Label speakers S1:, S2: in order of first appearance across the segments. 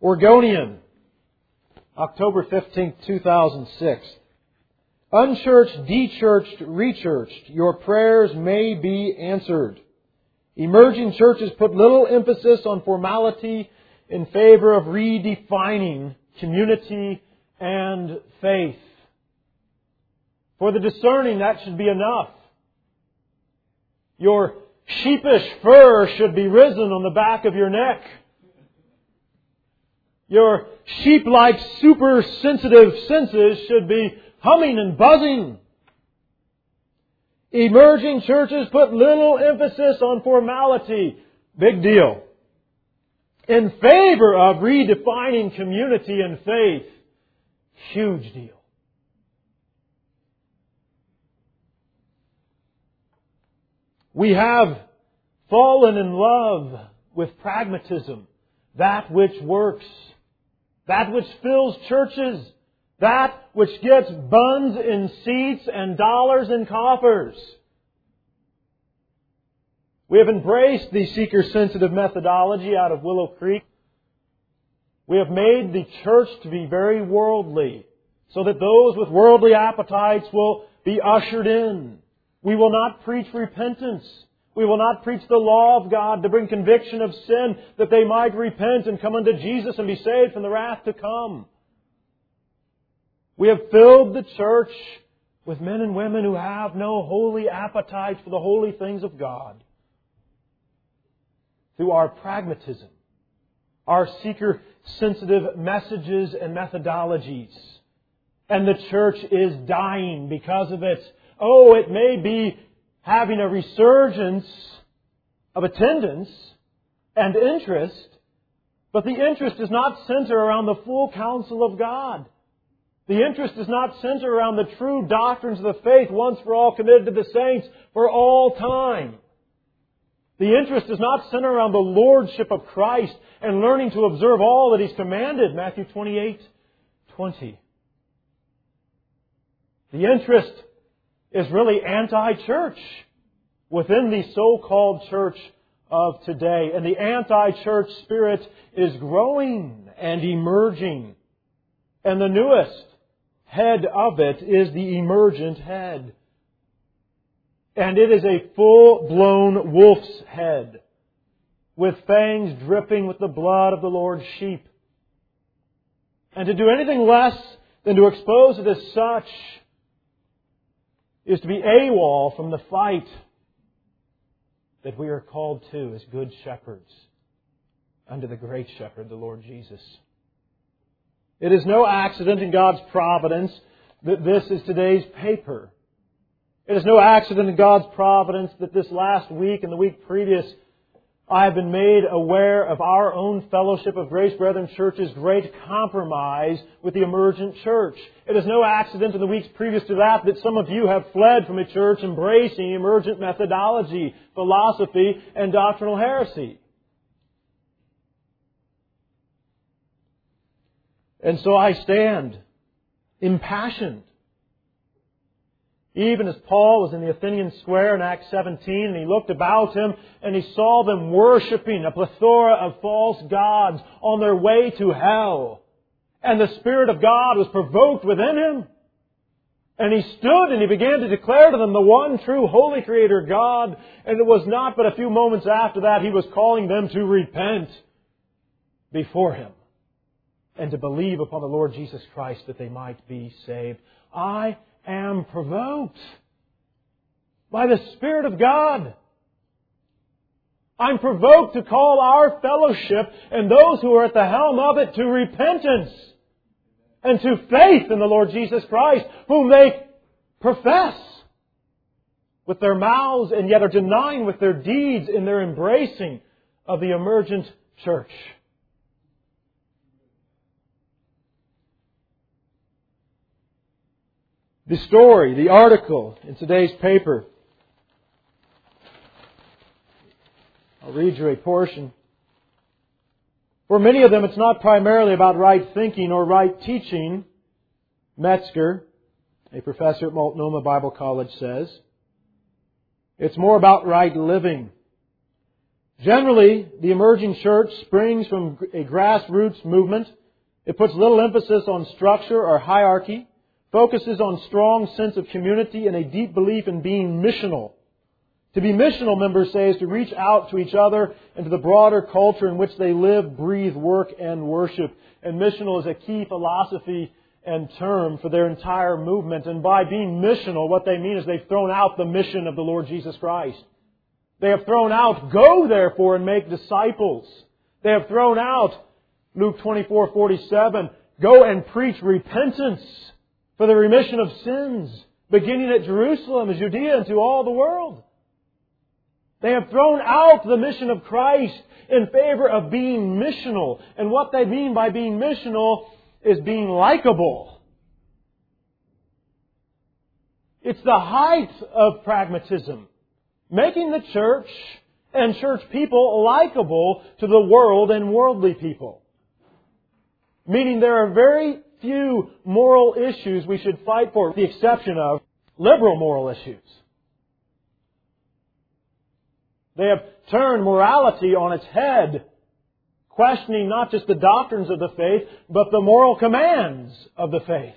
S1: Oregonian, October 15th, 2006. Unchurched, dechurched, rechurched, your prayers may be answered. Emerging churches put little emphasis on formality in favor of redefining community and faith. For the discerning, that should be enough. Your sheepish fur should be risen on the back of your neck. Your sheep-like super-sensitive senses should be humming and buzzing. Emerging churches put little emphasis on formality. Big deal. In favor of redefining community and faith. Huge deal. We have fallen in love with pragmatism. That which works. That which fills churches. That which gets buns in seats and dollars in coffers. We have embraced the seeker-sensitive methodology out of Willow Creek. We have made the church to be very worldly, so that those with worldly appetites will be ushered in. We will not preach repentance. We will not preach the law of God to bring conviction of sin, that they might repent and come unto Jesus and be saved from the wrath to come. We have filled the church with men and women who have no holy appetite for the holy things of God. Through our pragmatism, our seeker-sensitive messages and methodologies. And the church is dying because of it. Oh, it may be having a resurgence of attendance and interest, but the interest does not center around the full counsel of God. The interest does not center around the true doctrines of the faith once for all committed to the saints for all time. The interest does not center around the lordship of Christ and learning to observe all that He's commanded, Matthew 28:20. The interest is really anti-church within the so-called church of today. And the anti-church spirit is growing and emerging. And the newest head of it is the emergent head. And it is a full-blown wolf's head, with fangs dripping with the blood of the Lord's sheep. And to do anything less than to expose it as such is to be AWOL from the fight that we are called to as good shepherds under the great shepherd, the Lord Jesus. It is no accident in God's providence that this is today's paper. It is no accident in God's providence that this last week and the week previous I have been made aware of our own fellowship of Grace Brethren Church's great compromise with the emergent church. It is no accident in the weeks previous to that that some of you have fled from a church embracing emergent methodology, philosophy, and doctrinal heresy. And so I stand impassioned. Even as Paul was in the Athenian square in Acts 17, and he looked about him and he saw them worshiping a plethora of false gods on their way to hell. And the Spirit of God was provoked within him. And he stood and he began to declare to them the one true holy Creator God. And it was not but a few moments after that he was calling them to repent before Him and to believe upon the Lord Jesus Christ that they might be saved. I am provoked by the Spirit of God. I'm provoked to call our fellowship and those who are at the helm of it to repentance and to faith in the Lord Jesus Christ, whom they profess with their mouths and yet are denying with their deeds in their embracing of the emergent church. The story, the article in today's paper. I'll read you a portion. For many of them, it's not primarily about right thinking or right teaching, Metzger, a professor at Multnomah Bible College, says. It's more about right living. Generally, the emerging church springs from a grassroots movement. It puts little emphasis on structure or hierarchy, focuses on strong sense of community and a deep belief in being missional. To be missional, members say, is to reach out to each other and to the broader culture in which they live, breathe, work, and worship. And missional is a key philosophy and term for their entire movement. And by being missional, what they mean is they've thrown out the mission of the Lord Jesus Christ. They have thrown out, go therefore and make disciples. They have thrown out, Luke 24:47, go and preach repentance for the remission of sins, beginning at Jerusalem, as Judea, and to all the world. They have thrown out the mission of Christ in favor of being missional. And what they mean by being missional is being likable. It's the height of pragmatism. Making the church and church people likable to the world and worldly people. Meaning there are very few moral issues we should fight for, with the exception of liberal moral issues. They have turned morality on its head, questioning not just the doctrines of the faith, but the moral commands of the faith.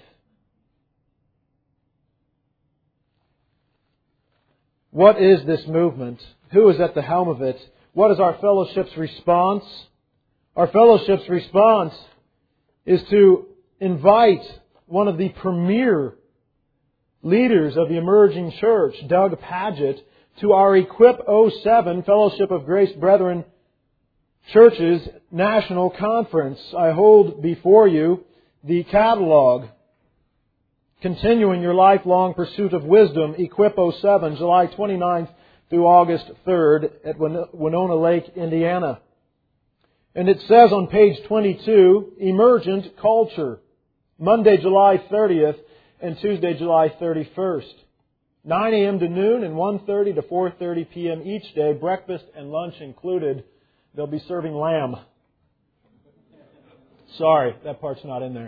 S1: What is this movement? Who is at the helm of it? What is our fellowship's response? Our fellowship's response is to invite one of the premier leaders of the emerging church, Doug Pagitt, to our Equip 07 Fellowship of Grace Brethren Churches National Conference. I hold before you the catalog, Continuing Your Lifelong Pursuit of Wisdom, Equip 07, July 29th through August 3rd at Winona Lake, Indiana. And it says on page 22, Emergent Culture, Monday, July 30th and Tuesday, July 31st. 9 a.m. to noon and 1:30 to 4:30 p.m. each day, breakfast and lunch included. They'll be serving lamb. Sorry, that part's not in there.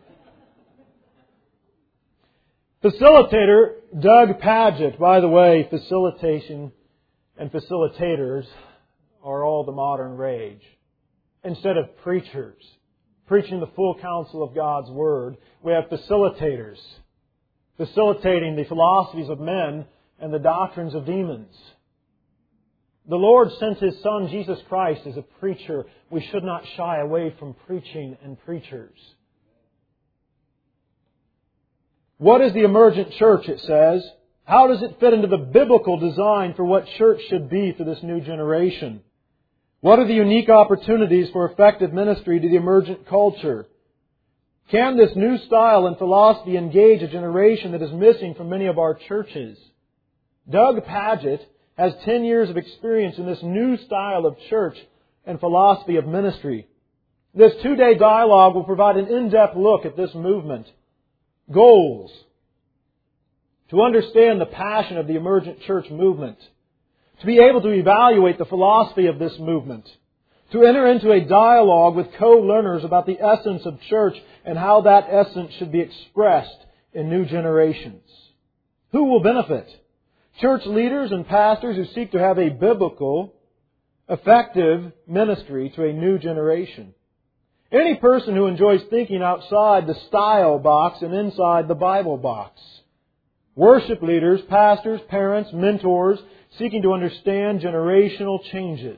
S1: Facilitator Doug Pagitt. By the way, facilitation and facilitators are all the modern rage. Instead of preachers preaching the full counsel of God's Word, we have facilitators facilitating the philosophies of men and the doctrines of demons. The Lord sent His Son, Jesus Christ, as a preacher. We should not shy away from preaching and preachers. What is the emergent church, it says? How does it fit into the biblical design for what church should be for this new generation? What are the unique opportunities for effective ministry to the emergent culture? Can this new style and philosophy engage a generation that is missing from many of our churches? Doug Pagitt has 10 years of experience in this new style of church and philosophy of ministry. This 2-day dialogue will provide an in-depth look at this movement. Goals: to understand the passion of the emergent church movement, to be able to evaluate the philosophy of this movement, to enter into a dialogue with co-learners about the essence of church and how that essence should be expressed in new generations. Who will benefit? Church leaders and pastors who seek to have a biblical, effective ministry to a new generation. Any person who enjoys thinking outside the style box and inside the Bible box. Worship leaders, pastors, parents, mentors, seeking to understand generational changes.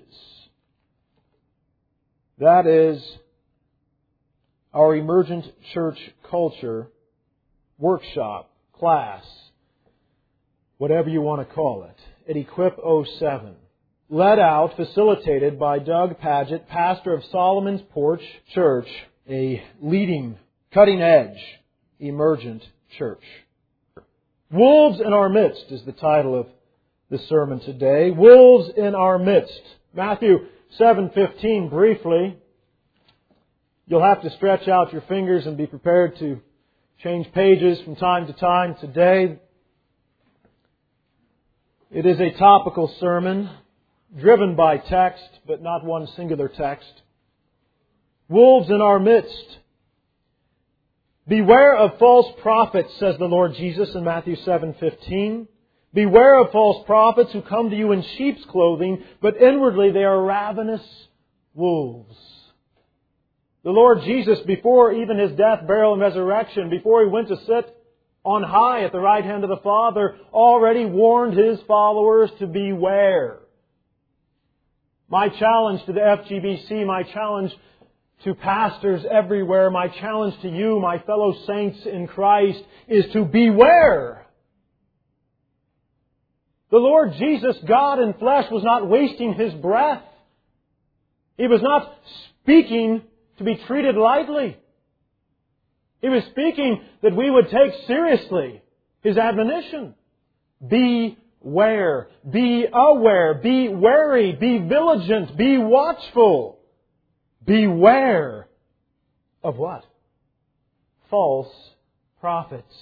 S1: That is our emergent church culture workshop, class, whatever you want to call it, at Equip 07. Led out, facilitated by Doug Pagitt, pastor of Solomon's Porch Church, a leading, cutting-edge, emergent church. Wolves in Our Midst is the title of the sermon today. Wolves in Our Midst. Matthew 7:15, briefly. You'll have to stretch out your fingers and be prepared to change pages from time to time today. It is a topical sermon, driven by text, but not one singular text. Wolves in our midst. Beware of false prophets, says the Lord Jesus in Matthew 7:15. Beware of false prophets who come to you in sheep's clothing, but inwardly they are ravenous wolves. The Lord Jesus, before even His death, burial, and resurrection, before He went to sit on high at the right hand of the Father, already warned His followers to beware. My challenge to the FGBC, my challenge to pastors everywhere, my challenge to you, my fellow saints in Christ, is to beware. The Lord Jesus, God in flesh, was not wasting His breath. He was not speaking to be treated lightly. He was speaking that we would take seriously His admonition. Beware, be aware, be wary, be vigilant, be watchful. Beware of what? False prophets.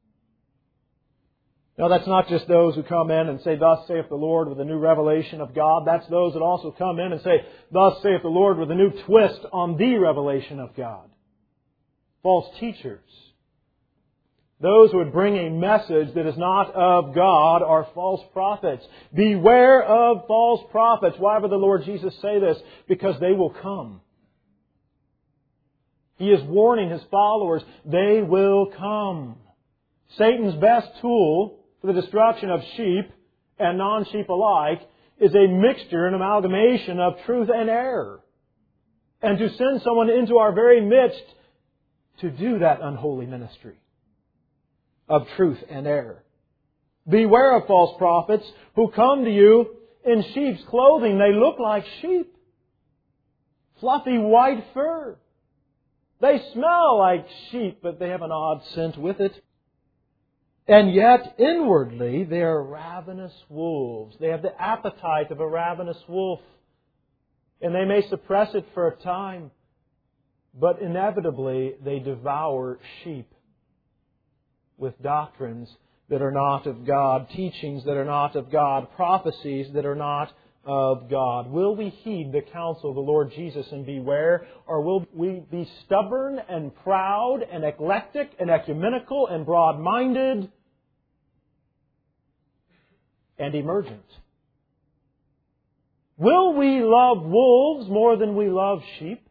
S1: Now that's not just those who come in and say, "Thus saith the Lord," with a new revelation of God. That's those that also come in and say, "Thus saith the Lord," with a new twist on the revelation of God. False teachers. Those who would bring a message that is not of God are false prophets. Beware of false prophets. Why would the Lord Jesus say this? Because they will come. He is warning His followers, they will come. Satan's best tool for the destruction of sheep and non-sheep alike is a mixture, an amalgamation of truth and error. And to send someone into our very midst to do that unholy ministry of truth and error. Beware of false prophets who come to you in sheep's clothing. They look like sheep. Fluffy white fur. They smell like sheep, but they have an odd scent with it. And yet, inwardly, they are ravenous wolves. They have the appetite of a ravenous wolf. And they may suppress it for a time, but inevitably they devour sheep with doctrines that are not of God, teachings that are not of God, prophecies that are not of God. Will we heed the counsel of the Lord Jesus and beware, or will we be stubborn and proud and eclectic and ecumenical and broad-minded and emergent? Will we love wolves more than we love sheep?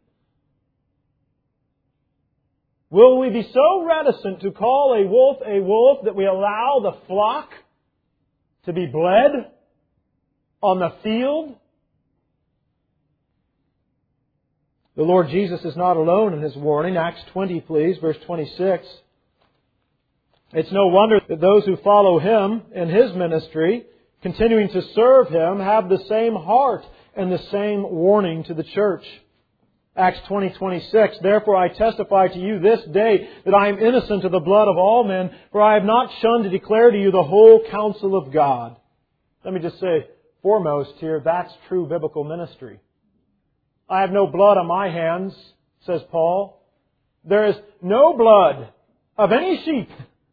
S1: Will we be so reticent to call a wolf that we allow the flock to be bled on the field? The Lord Jesus is not alone in His warning. Acts 20, please, verse 26. It's no wonder that those who follow Him in His ministry, continuing to serve Him, have the same heart and the same warning to the church. Acts 20:26. Therefore I testify to you this day that I am innocent of the blood of all men, for I have not shunned to declare to you the whole counsel of God. Let me just say, foremost here, that's true biblical ministry. I have no blood on my hands, says Paul. There is no blood of any sheep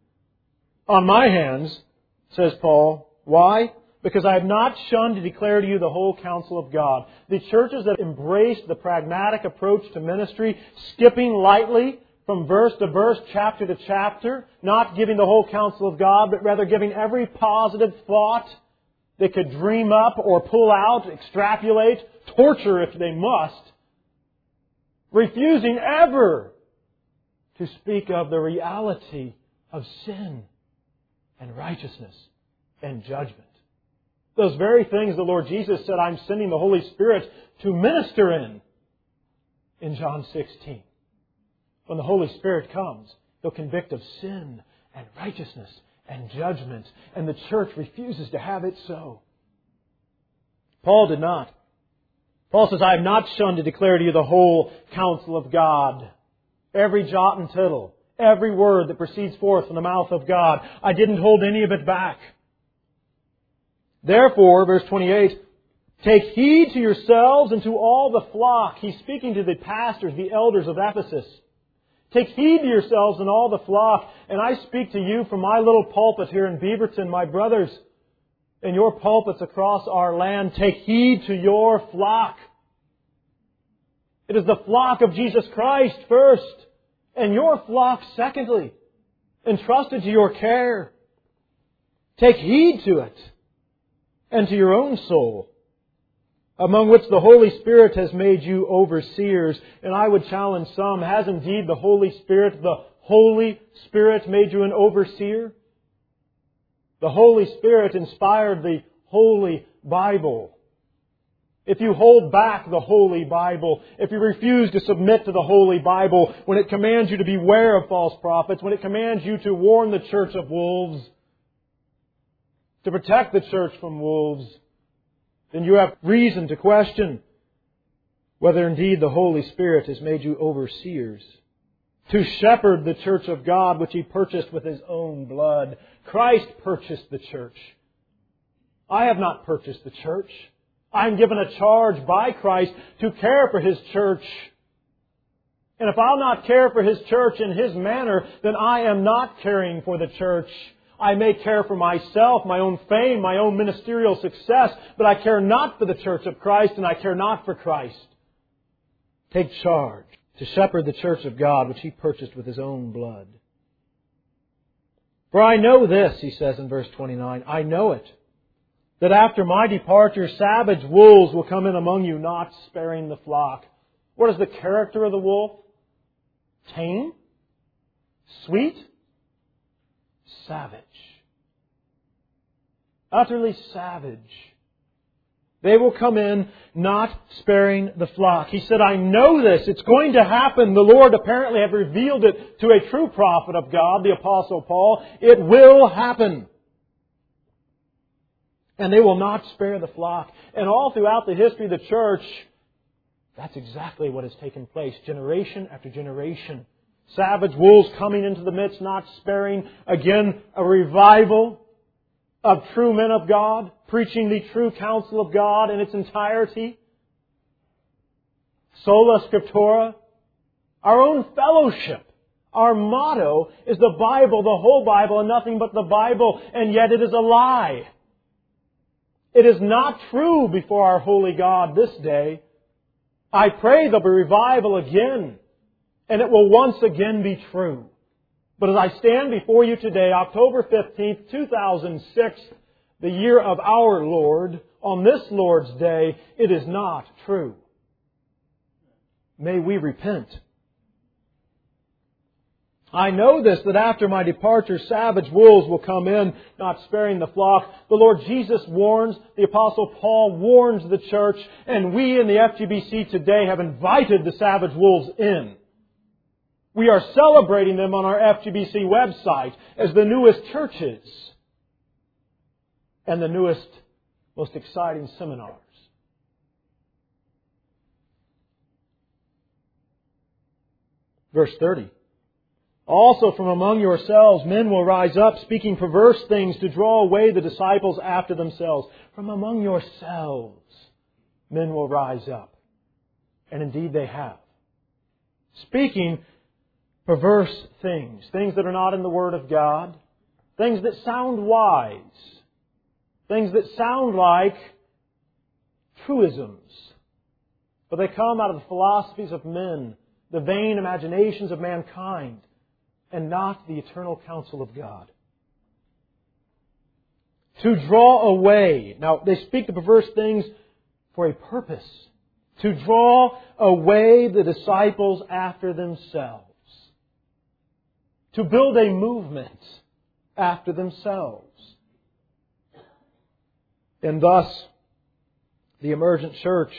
S1: on my hands, says Paul. Why? Because I have not shunned to declare to you the whole counsel of God. The churches that embraced the pragmatic approach to ministry, skipping lightly from verse to verse, chapter to chapter, not giving the whole counsel of God, but rather giving every positive thought they could dream up or pull out, extrapolate, torture if they must, refusing ever to speak of the reality of sin and righteousness and judgment. Those very things the Lord Jesus said, I'm sending the Holy Spirit to minister in John 16. When the Holy Spirit comes, He'll convict of sin and righteousness and judgment, and the church refuses to have it so. Paul did not. Paul says, I have not shunned to declare to you the whole counsel of God. Every jot and tittle, every word that proceeds forth from the mouth of God. I didn't hold any of it back. Therefore, verse 28, take heed to yourselves and to all the flock. He's speaking to the pastors, the elders of Ephesus. Take heed to yourselves and all the flock. And I speak to you from my little pulpit here in Beaverton, my brothers, in your pulpits across our land. Take heed to your flock. It is the flock of Jesus Christ first, and your flock secondly, entrusted to your care. Take heed to it and to your own soul, among which the Holy Spirit has made you overseers. And I would challenge some, has indeed the Holy Spirit made you an overseer? The Holy Spirit inspired the Holy Bible. If you hold back the Holy Bible, if you refuse to submit to the Holy Bible, when it commands you to beware of false prophets, when it commands you to warn the church of wolves, to protect the church from wolves, then you have reason to question whether indeed the Holy Spirit has made you overseers, to shepherd the church of God which He purchased with His own blood. Christ purchased the church. I have not purchased the church. I'm given a charge by Christ to care for His church. And if I'll not care for His church in His manner, then I am not caring for the church. I may care for myself, my own fame, my own ministerial success, but I care not for the church of Christ, and I care not for Christ. Take charge to shepherd the church of God, which He purchased with His own blood. For I know this, he says in verse 29, I know it, that after my departure savage wolves will come in among you, not sparing the flock. What is the character of the wolf? Tame? Sweet? Savage. Utterly savage. They will come in, not sparing the flock. He said, I know this. It's going to happen. The Lord apparently have revealed it to a true prophet of God, the Apostle Paul. It will happen. And they will not spare the flock. And all throughout the history of the church, that's exactly what has taken place. Generation after generation. Savage wolves coming into the midst, not sparing. Again, a revival of true men of God, preaching the true counsel of God in its entirety. Sola Scriptura. Our own fellowship. Our motto is the Bible, the whole Bible, and nothing but the Bible. And yet it is a lie. It is not true before our holy God this day. I pray there'll be revival again. And it will once again be true. But as I stand before you today, October 15th, 2006, the year of our Lord, on this Lord's Day, it is not true. May we repent. I know this, that after my departure, savage wolves will come in, not sparing the flock. The Lord Jesus warns, the Apostle Paul warns the church, and we in the FGBC today have invited the savage wolves in. We are celebrating them on our FGBC website as the newest churches and the newest, most exciting seminars. Verse 30. Also from among yourselves men will rise up, speaking perverse things to draw away the disciples after themselves. From among yourselves men will rise up. And indeed they have. Speaking perverse things. Things that are not in the Word of God. Things that sound wise. Things that sound like truisms. But they come out of the philosophies of men, the vain imaginations of mankind, and not the eternal counsel of God. To draw away. Now, they speak the perverse things for a purpose. To draw away the disciples after themselves. To build a movement after themselves. And thus, the emergent church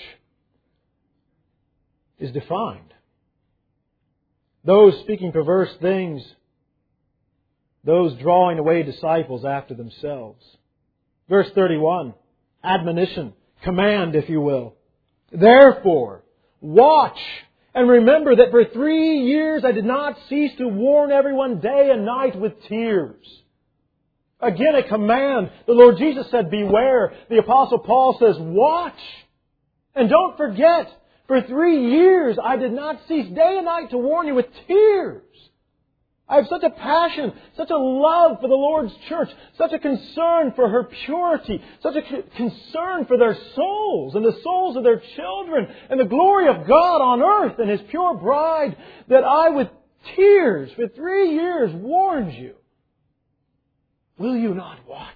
S1: is defined. Those speaking perverse things, those drawing away disciples after themselves. Verse 31, admonition, command, if you will. Therefore, watch and remember that for 3 years I did not cease to warn everyone day and night with tears. Again, a command. The Lord Jesus said, beware. The Apostle Paul says, watch. And don't forget, for 3 years I did not cease day and night to warn you with tears. I have such a passion, such a love for the Lord's church, such a concern for her purity, such a concern for their souls and the souls of their children and the glory of God on earth and His pure bride, that I with tears for 3 years warned you. will you not watch?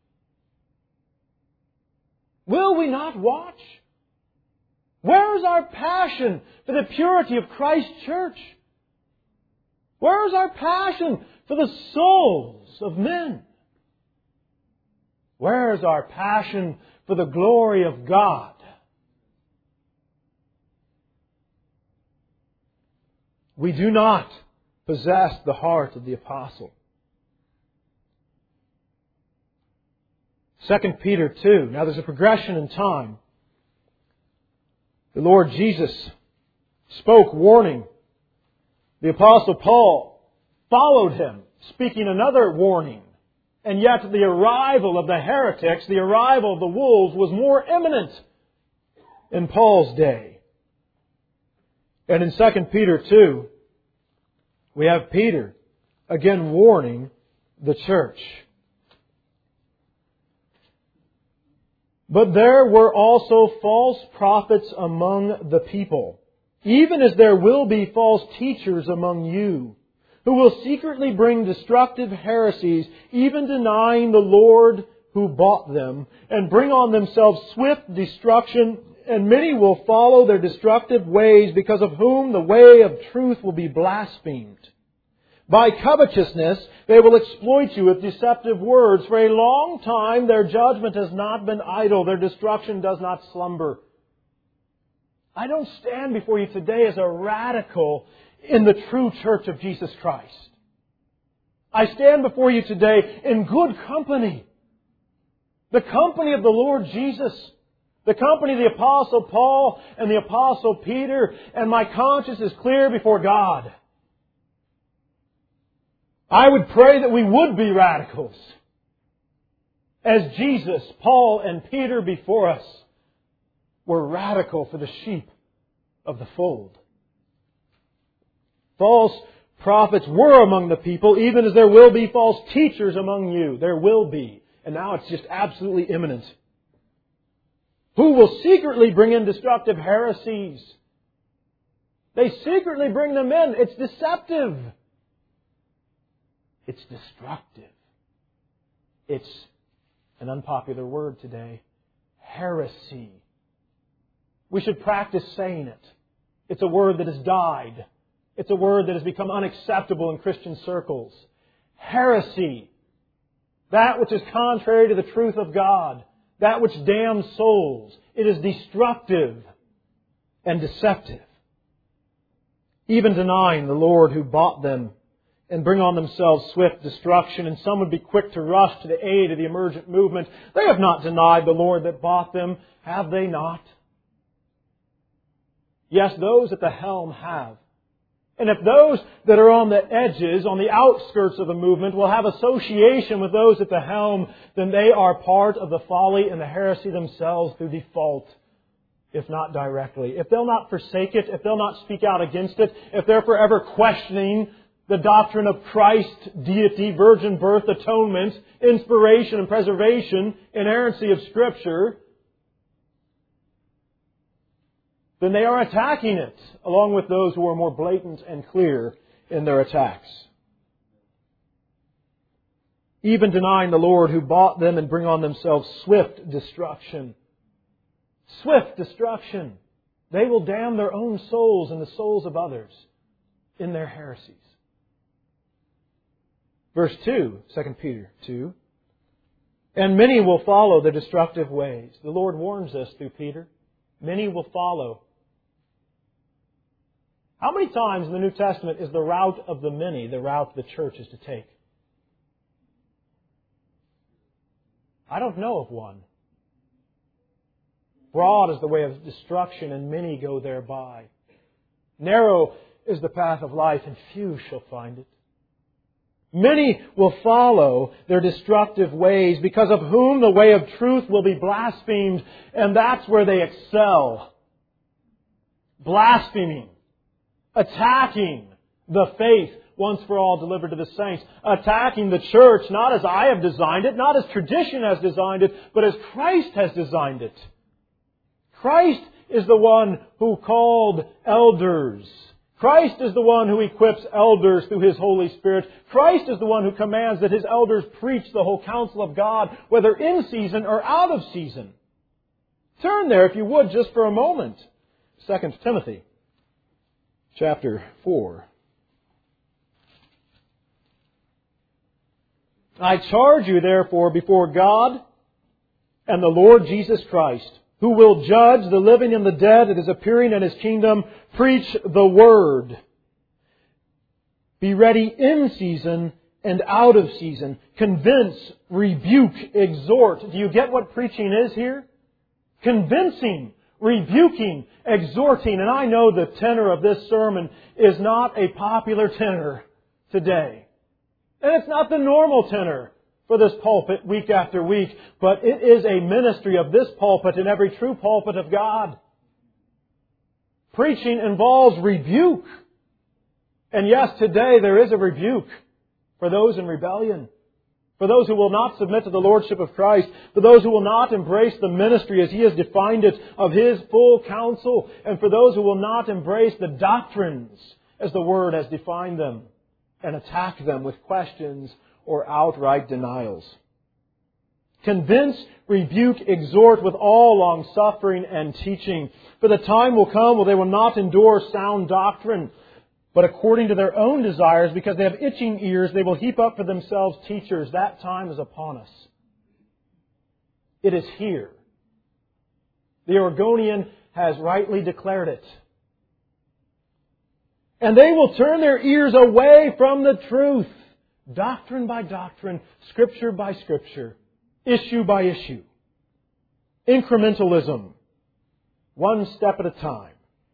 S1: Will we not watch? Where is our passion for the purity of Christ's church? Where is our passion for the souls of men? Where is our passion for the glory of God? We do not possess the heart of the apostle. 2 Peter 2. Now there's a progression in time. The Lord Jesus spoke warning. The Apostle Paul followed him, speaking another warning. And yet the arrival of the heretics, the arrival of the wolves, was more imminent in Paul's day. And in 2 Peter 2, we have Peter again warning the church. But there were also false prophets among the people, even as there will be false teachers among you, who will secretly bring destructive heresies, even denying the Lord who bought them, and bring on themselves swift destruction. And many will follow their destructive ways, because of whom the way of truth will be blasphemed. By covetousness they will exploit you with deceptive words. For a long time their judgment has not been idle. Their destruction does not slumber. I don't stand before you today as a radical in the true church of Jesus Christ. I stand before you today in good company. The company of the Lord Jesus. The company of the Apostle Paul and the Apostle Peter. And my conscience is clear before God. I would pray that we would be radicals, as Jesus, Paul, and Peter before us were radical for the sheep of the fold. False prophets were among the people, even as there will be false teachers among you. There will be. And now it's just absolutely imminent. Who will secretly bring in destructive heresies. They secretly bring them in. It's deceptive. It's destructive. It's an unpopular word today. Heresy. We should practice saying it. It's a word that has died. It's a word that has become unacceptable in Christian circles. Heresy. That which is contrary to the truth of God. That which damns souls. It is destructive and deceptive. Even denying the Lord who bought them, and bring on themselves swift destruction. And some would be quick to rush to the aid of the emergent movement. They have not denied the Lord that bought them, have they not? Yes, those at the helm have. And if those that are on the edges, on the outskirts of the movement, will have association with those at the helm, then they are part of the folly and the heresy themselves through default, if not directly. If they'll not forsake it, if they'll not speak out against it, if they're forever questioning the doctrine of Christ, deity, virgin birth, atonement, inspiration and preservation, inerrancy of Scripture, then they are attacking it, along with those who are more blatant and clear in their attacks. Even denying the Lord who bought them, and bring on themselves swift destruction. Swift destruction. They will damn their own souls and the souls of others in their heresies. Verse 2, 2 Peter 2. And many will follow their destructive ways. The Lord warns us through Peter. Many will follow. How many times in the New Testament is the route of the many the route the church is to take? I don't know of one. Broad is the way of destruction, and many go thereby. Narrow is the path of life, and few shall find it. Many will follow their destructive ways, because of whom the way of truth will be blasphemed, and that's where they excel. Blaspheming. Attacking the faith once for all delivered to the saints. Attacking the church, not as I have designed it, not as tradition has designed it, but as Christ has designed it. Christ is the one who called elders Christ is the one who equips elders through His Holy Spirit. Christ is the one who commands that His elders preach the whole counsel of God, whether in season or out of season. Turn there, if you would, just for a moment. 2 Timothy chapter 4. I charge you, therefore, before God and the Lord Jesus Christ, who will judge the living and the dead at His appearing in His kingdom, preach the Word. Be ready in season and out of season. Convince, rebuke, exhort. Do you get what preaching is here? Convincing, rebuking, exhorting. And I know the tenor of this sermon is not a popular tenor today. And it's not the normal tenor for this pulpit week after week, but it is a ministry of this pulpit and every true pulpit of God. Preaching involves rebuke. And yes, today there is a rebuke for those in rebellion, for those who will not submit to the Lordship of Christ, for those who will not embrace the ministry as He has defined it of His full counsel, and for those who will not embrace the doctrines as the Word has defined them and attack them with questions or outright denials. Convince, rebuke, exhort with all long-suffering and teaching. For the time will come when they will not endure sound doctrine, but according to their own desires, because they have itching ears, they will heap up for themselves teachers. That time is upon us. It is here. The Oregonian has rightly declared it. And they will turn their ears away from the truth, doctrine by doctrine, Scripture by Scripture, issue by issue. Incrementalism, one step at a time.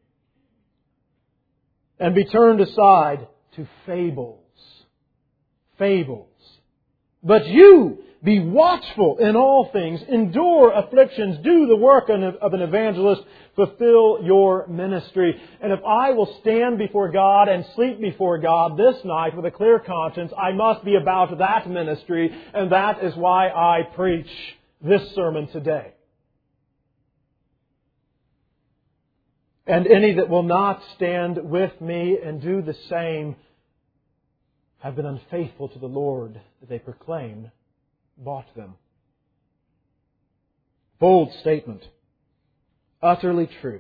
S1: And be turned aside to fables. Fables. But you, be watchful in all things, endure afflictions, do the work of an evangelist, fulfill your ministry. And if I will stand before God and sleep before God this night with a clear conscience, I must be about that ministry, and that is why I preach this sermon today. And any that will not stand with me and do the same have been unfaithful to the Lord that they proclaim bought them. Bold statement. Utterly true.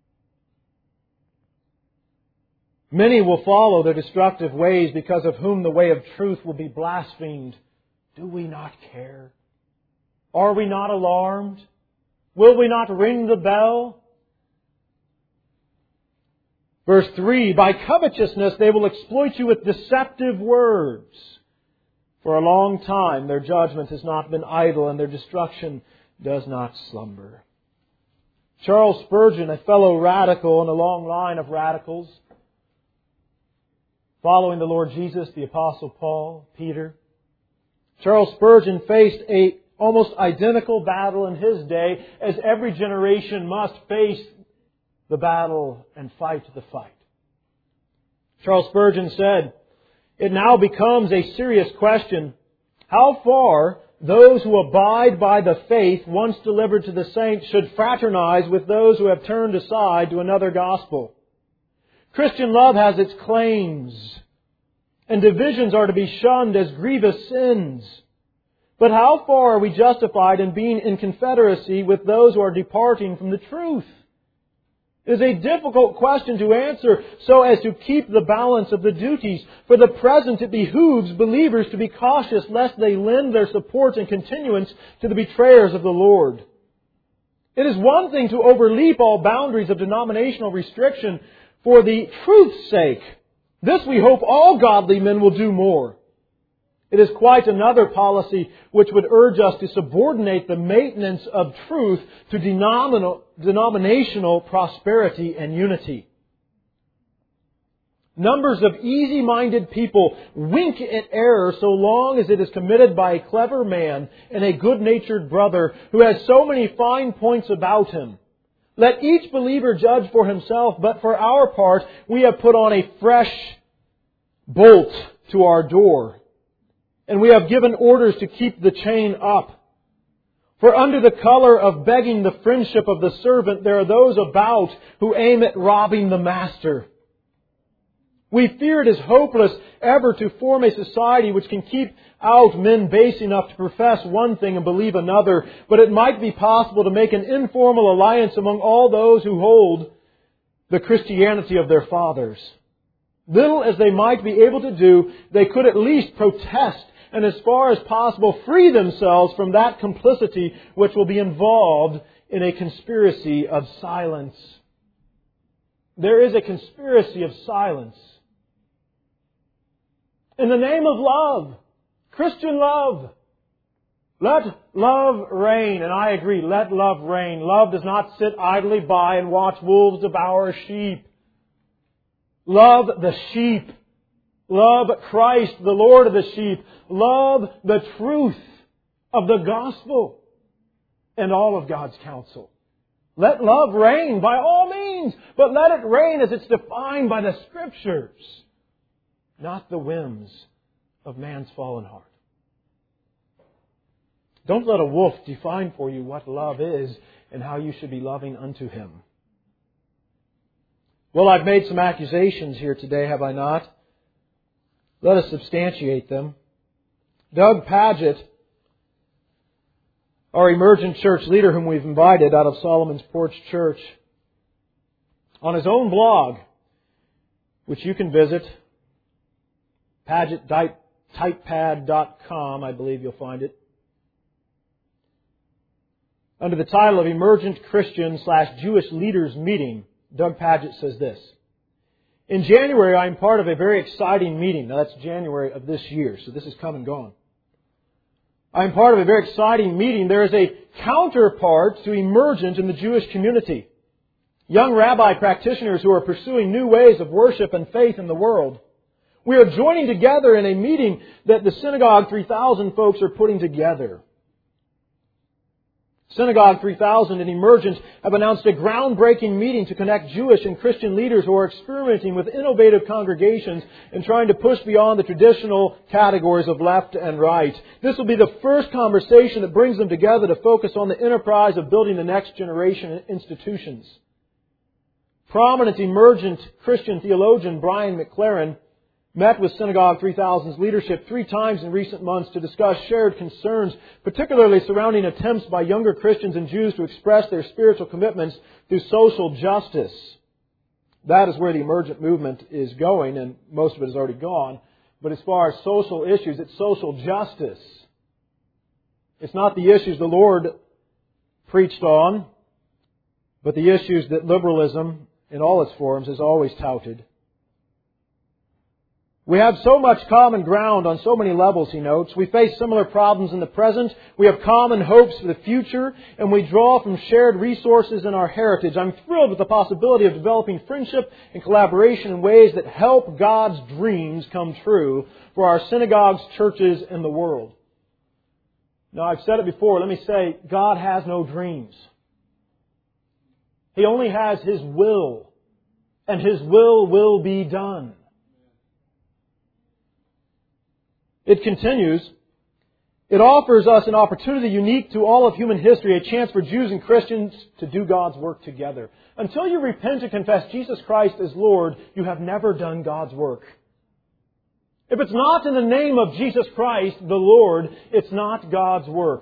S1: Many will follow their destructive ways, because of whom the way of truth will be blasphemed. Do we not care? Are we not alarmed? Will we not ring the bell? Verse 3, by covetousness they will exploit you with deceptive words. For a long time their judgment has not been idle, and their destruction does not slumber. Charles Spurgeon, a fellow radical in a long line of radicals, following the Lord Jesus, the Apostle Paul, Peter. Charles Spurgeon faced a almost identical battle in his day, as every generation must face the battle and fight the fight. Charles Spurgeon said, it now becomes a serious question how far those who abide by the faith once delivered to the saints should fraternize with those who have turned aside to another gospel. Christian love has its claims, and divisions are to be shunned as grievous sins. But how far are we justified in being in confederacy with those who are departing from the truth? It is a difficult question to answer so as to keep the balance of the duties. For the present, it behooves believers to be cautious lest they lend their support and continuance to the betrayers of the Lord. It is one thing to overleap all boundaries of denominational restriction for the truth's sake. This we hope all godly men will do more. It is quite another policy which would urge us to subordinate the maintenance of truth to denominational prosperity and unity. Numbers of easy-minded people wink at error so long as it is committed by a clever man and a good-natured brother who has so many fine points about him. Let each believer judge for himself, but for our part, we have put on a fresh bolt to our door. And we have given orders to keep the chain up. For under the color of begging the friendship of the servant, there are those about who aim at robbing the master. We fear it is hopeless ever to form a society which can keep out men base enough to profess one thing and believe another, but it might be possible to make an informal alliance among all those who hold the Christianity of their fathers. Little as they might be able to do, they could at least protest and as far as possible free themselves from that complicity which will be involved in a conspiracy of silence. There is a conspiracy of silence. In the name of love, Christian love, let love reign. And I agree, let love reign. Love does not sit idly by and watch wolves devour sheep. Love the sheep. Love Christ, the Lord of the sheep. Love the truth of the gospel and all of God's counsel. Let love reign by all means, but let it reign as it's defined by the Scriptures, not the whims of man's fallen heart. Don't let a wolf define for you what love is and how you should be loving unto him. Well, I've made some accusations here today, have I not? Let us substantiate them. Doug Pagitt, our emergent church leader whom we've invited out of Solomon's Porch Church, on his own blog, which you can visit, PagittTypepad.com, I believe you'll find it. Under the title of Emergent Christian / Jewish Leaders Meeting, Doug Pagitt says this: in January, I am part of a very exciting meeting. Now that's January of this year, so this is come and gone. I am part of a very exciting meeting. There is a counterpart to emergent in the Jewish community. Young rabbi practitioners who are pursuing new ways of worship and faith in the world. We are joining together in a meeting that the Synagogue 3000 folks are putting together. Synagogue 3000 and Emergent have announced a groundbreaking meeting to connect Jewish and Christian leaders who are experimenting with innovative congregations and trying to push beyond the traditional categories of left and right. This will be the first conversation that brings them together to focus on the enterprise of building the next generation institutions. Prominent Emergent Christian theologian Brian McLaren met with Synagogue 3000's leadership 3 times in recent months to discuss shared concerns, particularly surrounding attempts by younger Christians and Jews to express their spiritual commitments through social justice. That is where the emergent movement is going, and most of it has already gone. But as far as social issues, it's social justice. It's not the issues the Lord preached on, but the issues that liberalism in all its forms has always touted. We have so much common ground on so many levels, he notes. We face similar problems in the present. We have common hopes for the future, and we draw from shared resources in our heritage. I'm thrilled with the possibility of developing friendship and collaboration in ways that help God's dreams come true for our synagogues, churches, and the world. Now, I've said it before. Let me say, God has no dreams. He only has His will, and His will be done. It continues, it offers us an opportunity unique to all of human history, a chance for Jews and Christians to do God's work together. Until you repent and confess Jesus Christ as Lord, you have never done God's work. If it's not in the name of Jesus Christ, the Lord, it's not God's work.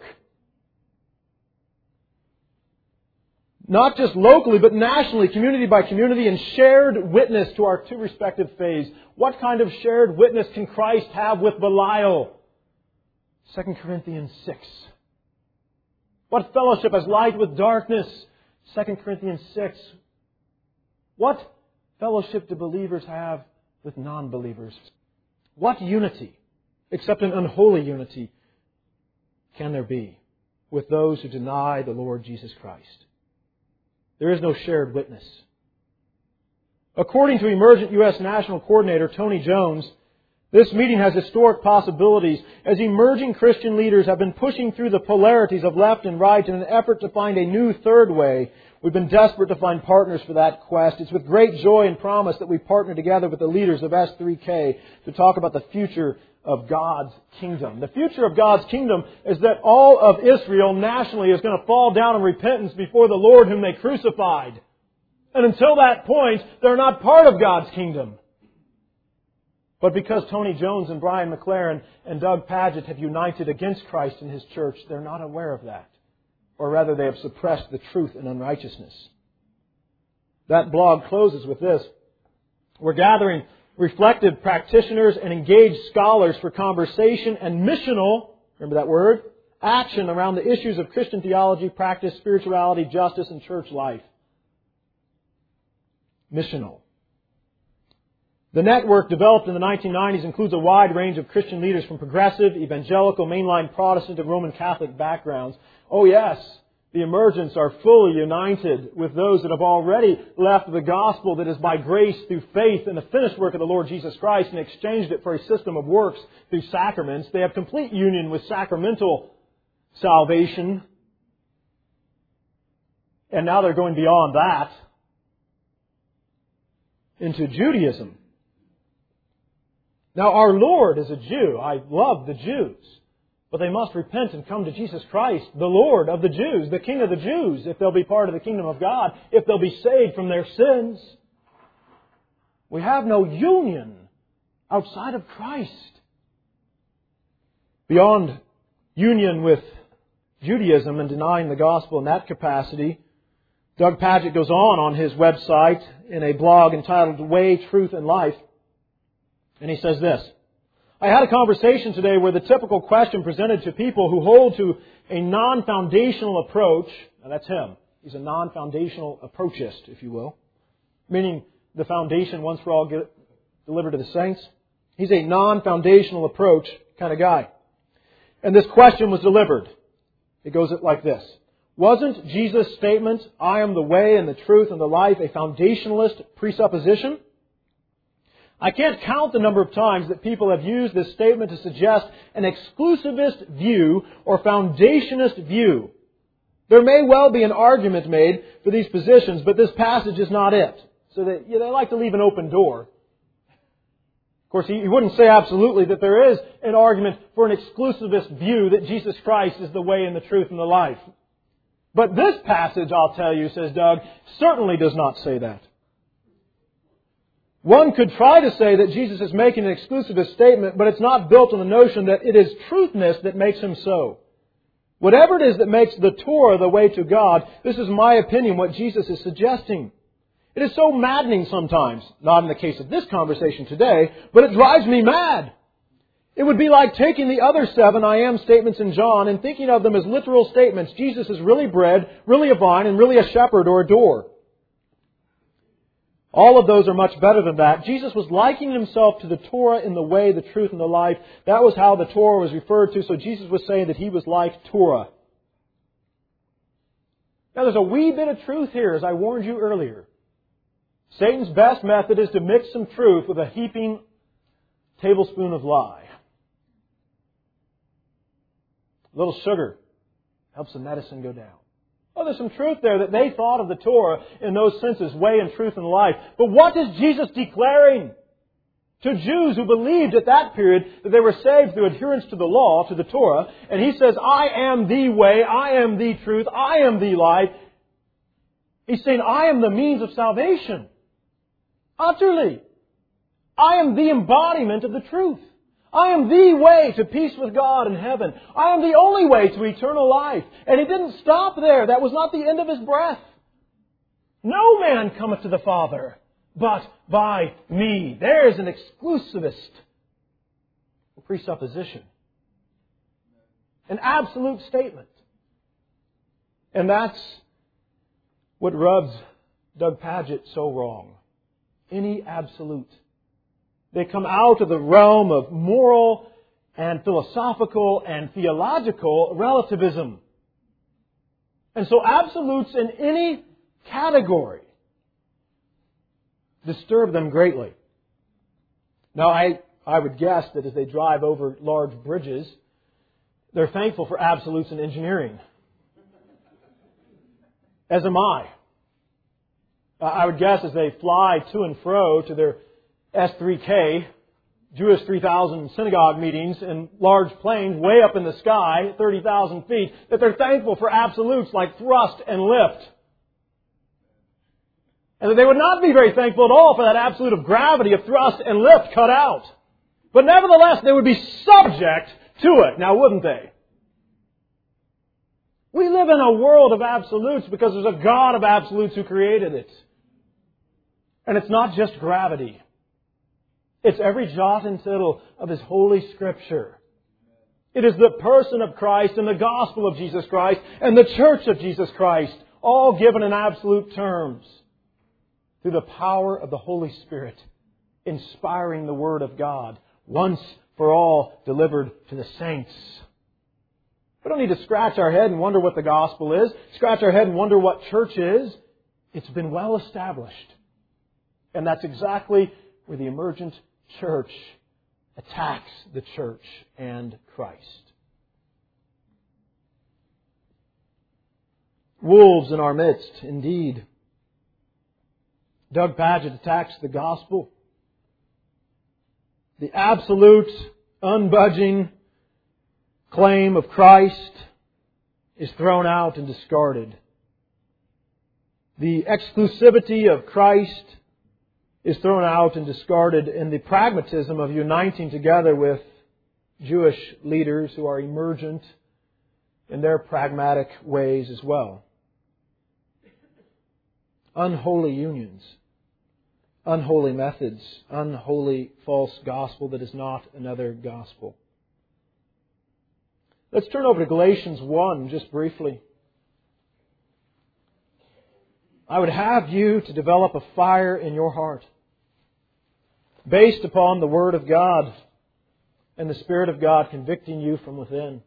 S1: Not just locally, but nationally, community by community, and shared witness to our 2 respective faiths. What kind of shared witness can Christ have with Belial? 2 Corinthians 6. What fellowship has light with darkness? 2 Corinthians 6. What fellowship do believers have with non-believers? What unity, except an unholy unity, can there be with those who deny the Lord Jesus Christ? There is no shared witness. According to Emergent U.S. National Coordinator Tony Jones, this meeting has historic possibilities as emerging Christian leaders have been pushing through the polarities of left and right in an effort to find a new third way. We've been desperate to find partners for that quest. It's with great joy and promise that we partner together with the leaders of S3K to talk about the future of God's kingdom. The future of God's kingdom is that all of Israel nationally is going to fall down in repentance before the Lord whom they crucified. And until that point, they're not part of God's kingdom. But because Tony Jones and Brian McLaren and Doug Pagitt have united against Christ and His church, they're not aware of that. Or rather, they have suppressed the truth in unrighteousness. That blog closes with this. We're gathering reflective practitioners and engaged scholars for conversation and missional, remember that word, action around the issues of Christian theology, practice, spirituality, justice, and church life. Missional. The network developed in the 1990s includes a wide range of Christian leaders from progressive, evangelical, mainline Protestant, and Roman Catholic backgrounds. Oh yes, the emergents are fully united with those that have already left the gospel that is by grace through faith in the finished work of the Lord Jesus Christ and exchanged it for a system of works through sacraments. They have complete union with sacramental salvation. And now they're going beyond that into Judaism. Now our Lord is a Jew. I love the Jews. But they must repent and come to Jesus Christ, the Lord of the Jews, the King of the Jews, if they'll be part of the kingdom of God, if they'll be saved from their sins. We have no union outside of Christ. Beyond union with Judaism and denying the gospel in that capacity, Doug Pagitt goes on his website in a blog entitled Way, Truth, and Life, and he says this: I had a conversation today where the typical question presented to people who hold to a non-foundational approach, now that's him, he's a non-foundational approachist, if you will, meaning the foundation once for all get delivered to the saints. He's a non-foundational approach kind of guy. And this question was delivered. It goes like this: wasn't Jesus' statement, I am the way and the truth and the life, a foundationalist presupposition? I can't count the number of times that people have used this statement to suggest an exclusivist view or foundationist view. There may well be an argument made for these positions, but this passage is not it. So they like to leave an open door. Of course, he wouldn't say absolutely that there is an argument for an exclusivist view that Jesus Christ is the way and the truth and the life. But this passage, I'll tell you, says Doug, certainly does not say that. One could try to say that Jesus is making an exclusivist statement, but it's not built on the notion that it is truthness that makes Him so. Whatever it is that makes the Torah the way to God, this is my opinion what Jesus is suggesting. It is so maddening sometimes, not in the case of this conversation today, but it drives me mad. It would be like taking the other 7 I am statements in John and thinking of them as literal statements. Jesus is really bread, really a vine, and really a shepherd or a door. All of those are much better than that. Jesus was likening Himself to the Torah in the way, the truth, and the life. That was how the Torah was referred to. So Jesus was saying that He was like Torah. Now there's a wee bit of truth here, as I warned you earlier. Satan's best method is to mix some truth with a heaping tablespoon of lie. A little sugar helps the medicine go down. Oh, there's some truth there that they thought of the Torah in those senses, way and truth and life. But what is Jesus declaring to Jews who believed at that period that they were saved through adherence to the law, to the Torah? And He says, I am the way, I am the truth, I am the life. He's saying, I am the means of salvation. Utterly. I am the embodiment of the truth. I am the way to peace with God in heaven. I am the only way to eternal life. And He didn't stop there. That was not the end of His breath. No man cometh to the Father but by me. There's an exclusivist presupposition. An absolute statement. And that's what rubs Doug Pagitt so wrong. Any absolute. They come out of the realm of moral and philosophical and theological relativism. And so absolutes in any category disturb them greatly. Now, I would guess that as they drive over large bridges, they're thankful for absolutes in engineering. As am I. I would guess as they fly to and fro to their S3K, Jewish 3,000 synagogue meetings in large planes way up in the sky, 30,000 feet, that they're thankful for absolutes like thrust and lift. And that they would not be very thankful at all for that absolute of gravity, of thrust and lift cut out. But nevertheless, they would be subject to it. Now, wouldn't they? We live in a world of absolutes because there's a God of absolutes who created it. And it's not just gravity. It's every jot and tittle of His Holy Scripture. It is the person of Christ and the gospel of Jesus Christ and the church of Jesus Christ, all given in absolute terms through the power of the Holy Spirit, inspiring the Word of God, once for all delivered to the saints. We don't need to scratch our head and wonder what the gospel is, scratch our head and wonder what church is. It's been well established. And that's exactly where the emergent church attacks the church and Christ. Wolves in our midst, indeed. Doug Pagitt attacks the gospel. The absolute, unbudging claim of Christ is thrown out and discarded. The exclusivity of Christ is thrown out and discarded in the pragmatism of uniting together with Jewish leaders who are emergent in their pragmatic ways as well. Unholy unions, unholy methods, unholy false gospel that is not another gospel. Let's turn over to Galatians 1 just briefly. I would have you to develop a fire in your heart based upon the Word of God and the Spirit of God convicting you from within.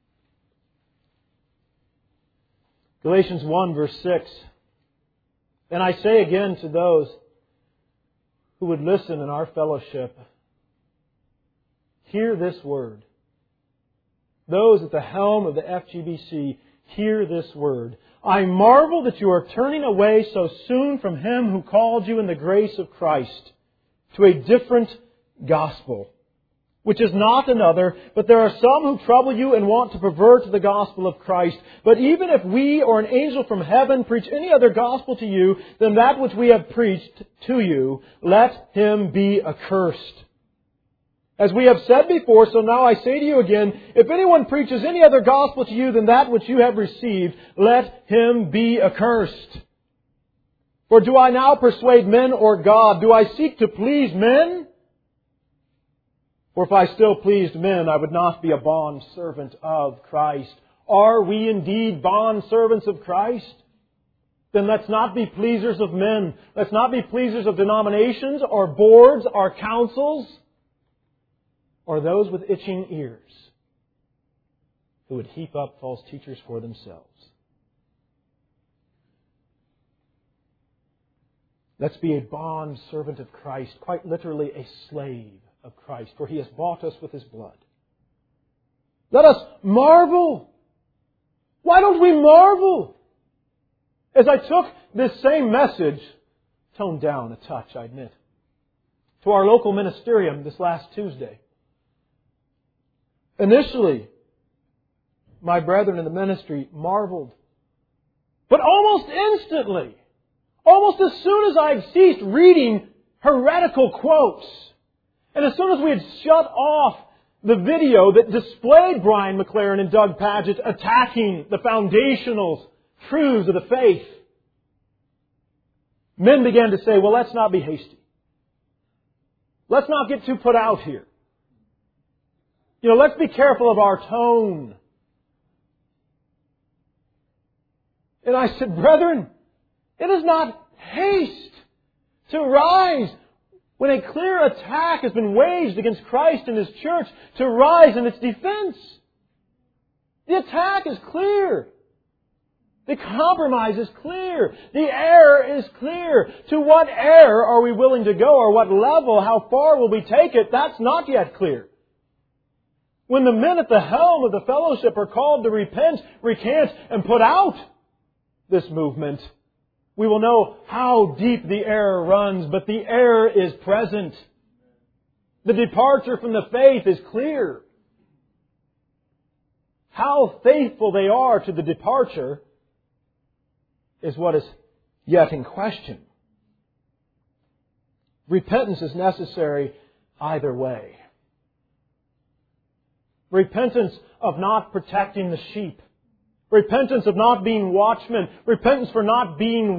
S1: Galatians 1 verse 6. And I say again to those who would listen in our fellowship, hear this word. Those at the helm of the FGBC, hear this word. I marvel that you are turning away so soon from Him who called you in the grace of Christ to a different gospel, which is not another, but there are some who trouble you and want to pervert the gospel of Christ. But even if we or an angel from heaven preach any other gospel to you than that which we have preached to you, let him be accursed. As we have said before, so now I say to you again, if anyone preaches any other gospel to you than that which you have received, let him be accursed. For do I now persuade men or God? Do I seek to please men? For if I still pleased men, I would not be a bond servant of Christ. Are we indeed bond servants of Christ? Then let's not be pleasers of men. Let's not be pleasers of denominations or boards or councils or those with itching ears who would heap up false teachers for themselves. Let's be a bond servant of Christ, quite literally a slave of Christ, for He has bought us with His blood. Let us marvel. Why don't we marvel? As I took this same message, toned down a touch, I admit, to our local ministerium this last Tuesday. Initially, my brethren in the ministry marveled. But almost instantly, almost as soon as I had ceased reading heretical quotes, and as soon as we had shut off the video that displayed Brian McLaren and Doug Pagitt attacking the foundational truths of the faith, men began to say, well, let's not be hasty. Let's not get too put out here. Let's be careful of our tone. And I said, brethren, it is not haste to rise when a clear attack has been waged against Christ and His church, to rise in its defense. The attack is clear. The compromise is clear. The error is clear. To what error are we willing to go, or what level, how far will we take it? That's not yet clear. When the men at the helm of the fellowship are called to repent, recant, and put out this movement, we will know how deep the error runs, but the error is present. The departure from the faith is clear. How faithful they are to the departure is what is yet in question. Repentance is necessary either way. Repentance of not protecting the sheep. Repentance of not being watchmen. Repentance for not being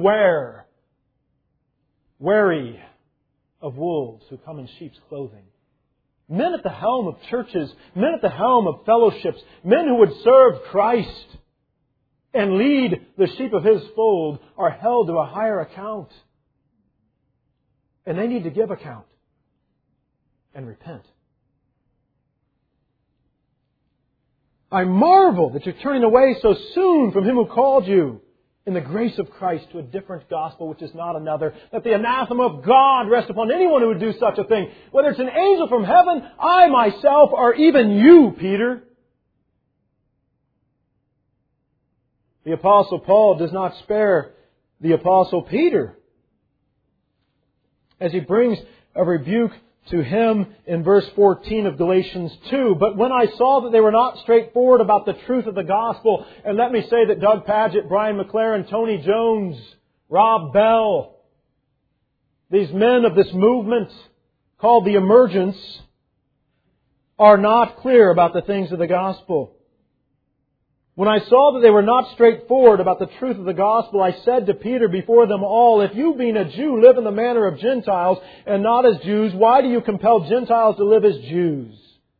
S1: wary of wolves who come in sheep's clothing. Men at the helm of churches, men at the helm of fellowships, men who would serve Christ and lead the sheep of His fold are held to a higher account. And they need to give account and repent. I marvel that you're turning away so soon from Him who called you in the grace of Christ to a different gospel, which is not another, that the anathema of God rest upon anyone who would do such a thing. Whether it's an angel from heaven, I myself, or even you, Peter. The Apostle Paul does not spare the Apostle Peter as he brings a rebuke to him in verse 14 of Galatians 2. But when I saw that they were not straightforward about the truth of the gospel, and let me say that Doug Pagitt, Brian McLaren, Tony Jones, Rob Bell, these men of this movement called the Emergence, are not clear about the things of the gospel. When I saw that they were not straightforward about the truth of the gospel, I said to Peter before them all, if you being a Jew live in the manner of Gentiles and not as Jews, why do you compel Gentiles to live as Jews?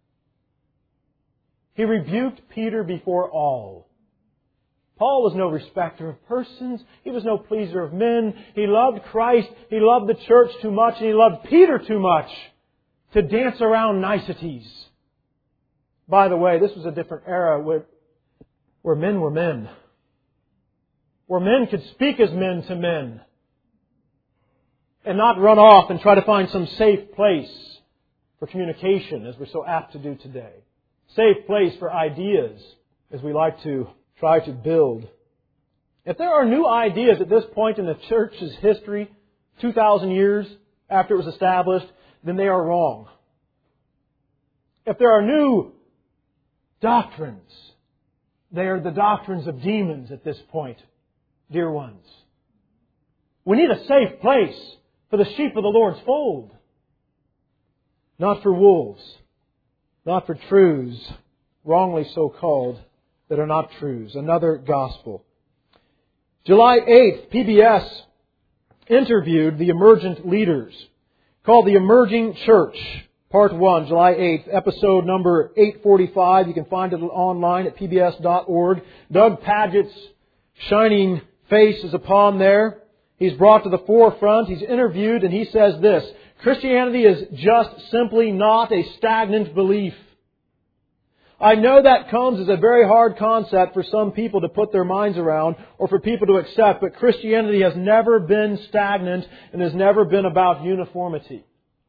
S1: He rebuked Peter before all. Paul was no respecter of persons. He was no pleaser of men. He loved Christ. He loved the church too much, and he loved Peter too much to dance around niceties. By the way, this was a different era where men were men. Where men could speak as men to men. And not run off and try to find some safe place for communication, as we're so apt to do today. Safe place for ideas, as we like to try to build. If there are new ideas at this point in the church's history, 2,000 years after it was established, then they are wrong. If there are new doctrines, they are the doctrines of demons at this point, dear ones. We need a safe place for the sheep of the Lord's fold. Not for wolves. Not for truths, wrongly so called, that are not truths. Another gospel. July 8th, PBS interviewed the emergent leaders, called The Emerging Church. Part 1, July 8th, episode number 845. You can find it online at pbs.org. Doug Pagitt's shining face is upon there. He's brought to the forefront. He's interviewed and he says this: Christianity is just simply not a stagnant belief. I know that comes as a very hard concept for some people to put their minds around or for people to accept, but Christianity has never been stagnant and has never been about uniformity.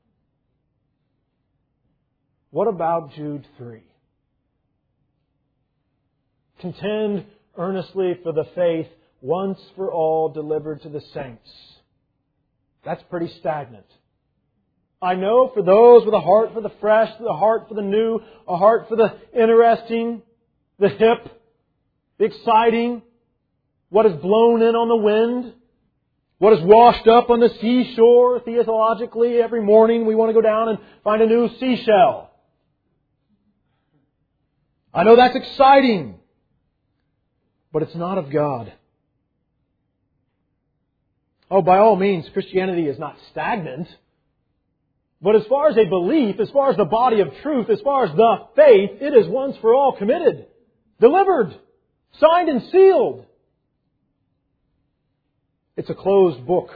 S1: What about Jude 3? Contend earnestly for the faith once for all delivered to the saints. That's pretty stagnant. I know for those with a heart for the fresh, a heart for the new, a heart for the interesting, the hip, the exciting, what is blown in on the wind, what is washed up on the seashore theologically. Every morning we want to go down and find a new seashell. I know that's exciting, but it's not of God. Oh, by all means, Christianity is not stagnant. But as far as a belief, as far as the body of truth, as far as the faith, it is once for all committed, delivered, signed and sealed. It's a closed book.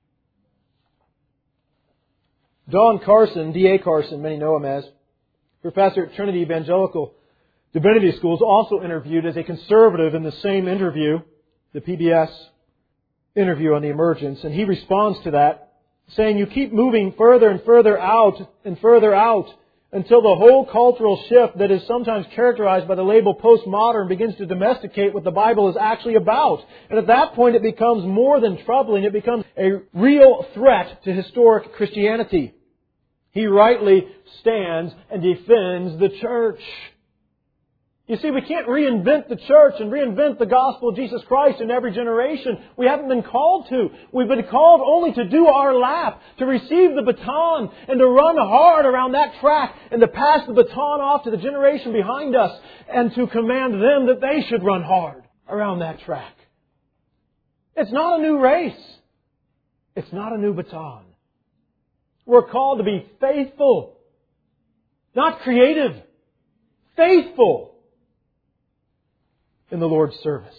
S1: Don Carson, D.A. Carson, many know him as, professor at Trinity Evangelical Divinity Schools, also interviewed as a conservative in the same interview, the PBS interview on the emergence. And he responds to that, saying, you keep moving further and further out until the whole cultural shift that is sometimes characterized by the label postmodern begins to domesticate what the Bible is actually about. And at that point it becomes more than troubling. It becomes a real threat to historic Christianity. He rightly stands and defends the church. You see, we can't reinvent the church and reinvent the gospel of Jesus Christ in every generation. We haven't been called to. We've been called only to do our lap, to receive the baton, and to run hard around that track, and to pass the baton off to the generation behind us, and to command them that they should run hard around that track. It's not a new race. It's not a new baton. We're called to be faithful, not creative, faithful in the Lord's service.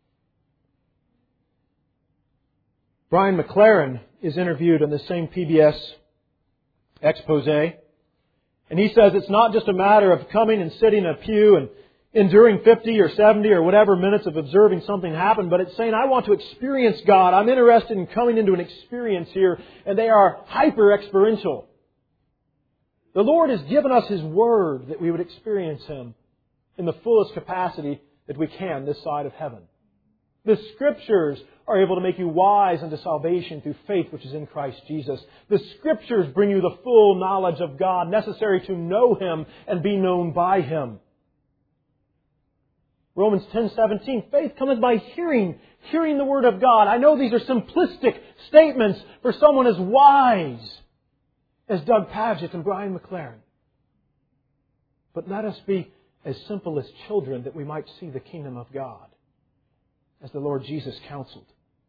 S1: Brian McLaren is interviewed on the same PBS expose, and he says it's not just a matter of coming and sitting in a pew and enduring 50 or 70 or whatever minutes of observing something happen, but it's saying, I want to experience God. I'm interested in coming into an experience here, and they are hyper-experiential. The Lord has given us His Word that we would experience Him in the fullest capacity that we can this side of heaven. The Scriptures are able to make you wise unto salvation through faith which is in Christ Jesus. The Scriptures bring you the full knowledge of God necessary to know Him and be known by Him. Romans 10:17, faith cometh by hearing the Word of God. I know these are simplistic statements for someone as wise as Doug Pagitt and Brian McLaren. But let us be as simple as children that we might see the kingdom of God, as the Lord Jesus counseled.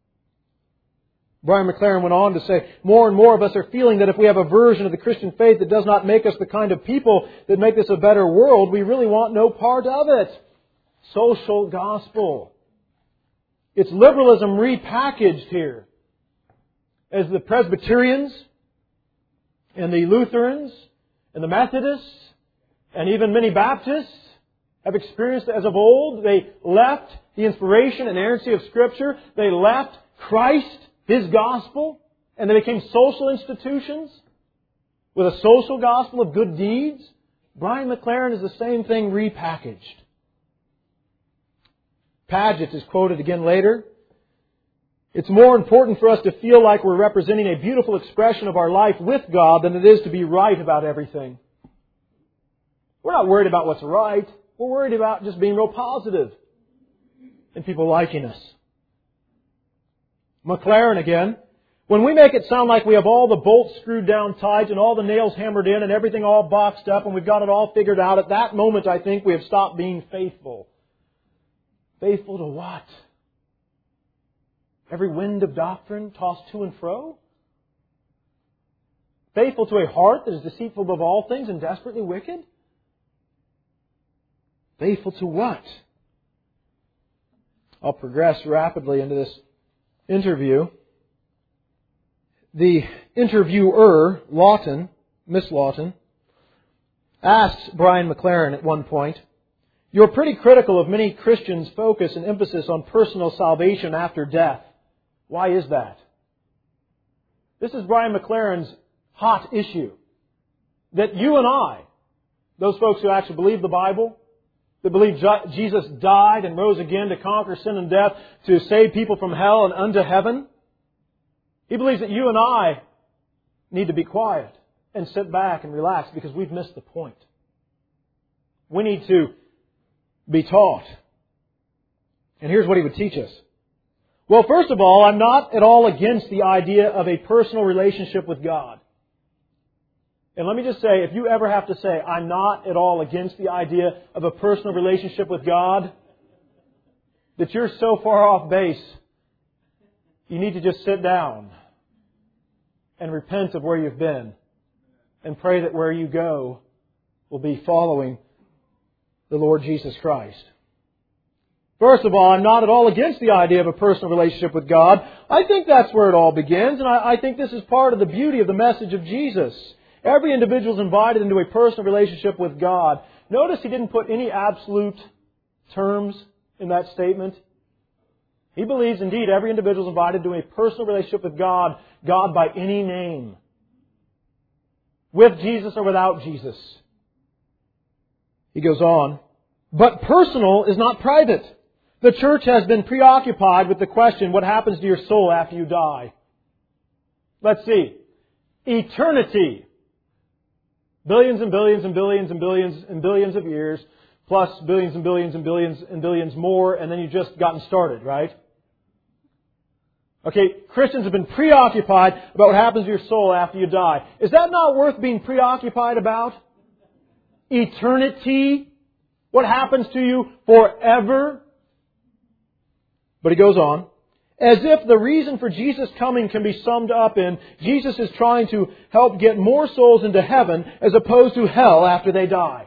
S1: Brian McLaren went on to say, more and more of us are feeling that if we have a version of the Christian faith that does not make us the kind of people that make this a better world, we really want no part of it. Social gospel. It's liberalism repackaged here. As the Presbyterians and the Lutherans and the Methodists and even many Baptists have experienced as of old, they left the inspiration and inerrancy of Scripture. They left Christ, His gospel, and they became social institutions with a social gospel of good deeds. Brian McLaren is the same thing repackaged. Pagitt is quoted again later. It's more important for us to feel like we're representing a beautiful expression of our life with God than it is to be right about everything. We're not worried about what's right. We're worried about just being real positive and people liking us. McLaren again. When we make it sound like we have all the bolts screwed down tight and all the nails hammered in and everything all boxed up and we've got it all figured out, at that moment I think we have stopped being faithful. Faithful to what? Every wind of doctrine tossed to and fro? Faithful to a heart that is deceitful above all things and desperately wicked? Faithful to what? I'll progress rapidly into this interview. The interviewer, Lawton, Miss Lawton, asks Brian McLaren at one point, you're pretty critical of many Christians' focus and emphasis on personal salvation after death. Why is that? This is Brian McLaren's hot issue. That you and I, those folks who actually believe the Bible, that believe Jesus died and rose again to conquer sin and death, to save people from hell and unto heaven, he believes that you and I need to be quiet and sit back and relax because we've missed the point. We need to be taught. And here's what he would teach us. Well, first of all, I'm not at all against the idea of a personal relationship with God. And let me just say, if you ever have to say, I'm not at all against the idea of a personal relationship with God, that you're so far off base, you need to just sit down and repent of where you've been and pray that where you go will be following the Lord Jesus Christ. First of all, I'm not at all against the idea of a personal relationship with God. I think that's where it all begins, and I think this is part of the beauty of the message of Jesus. Every individual is invited into a personal relationship with God. Notice he didn't put any absolute terms in that statement. He believes, indeed, every individual is invited to a personal relationship with God, God by any name. With Jesus or without Jesus. He goes on, but personal is not private. The church has been preoccupied with the question, what happens to your soul after you die? Let's see. Eternity. Billions and billions and billions and billions and billions of years plus billions and billions and billions and billions more, and then you've just gotten started, right? Okay, Christians have been preoccupied about what happens to your soul after you die. Is that not worth being preoccupied about? Eternity? What happens to you forever? But he goes on. As if the reason for Jesus' coming can be summed up in Jesus is trying to help get more souls into heaven as opposed to hell after they die.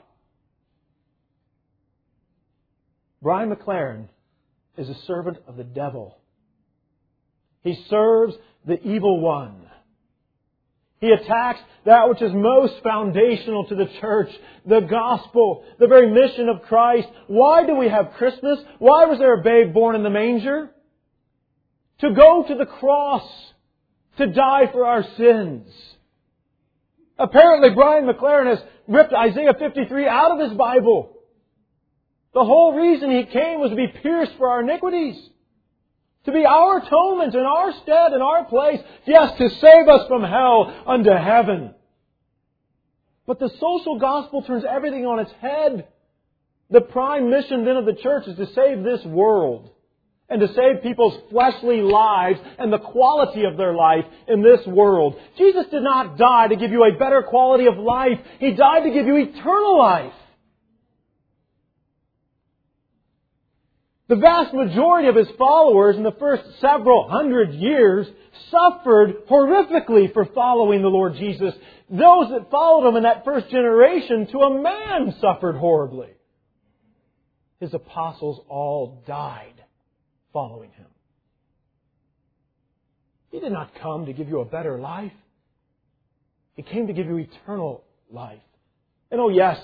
S1: Brian McLaren is a servant of the devil. He serves the evil one. He attacks that which is most foundational to the church, the gospel, the very mission of Christ. Why do we have Christmas? Why was there a babe born in the manger? To go to the cross, to die for our sins. Apparently, Brian McLaren has ripped Isaiah 53 out of his Bible. The whole reason He came was to be pierced for our iniquities. To be our atonement in our stead, in our place. Yes, to save us from hell unto heaven. But the social gospel turns everything on its head. The prime mission then of the church is to save this world. And to save people's fleshly lives and the quality of their life in this world. Jesus did not die to give you a better quality of life. He died to give you eternal life. The vast majority of His followers in the first several hundred years suffered horrifically for following the Lord Jesus. Those that followed Him in that first generation, to a man, suffered horribly. His apostles all died following Him. He did not come to give you a better life. He came to give you eternal life. And oh yes,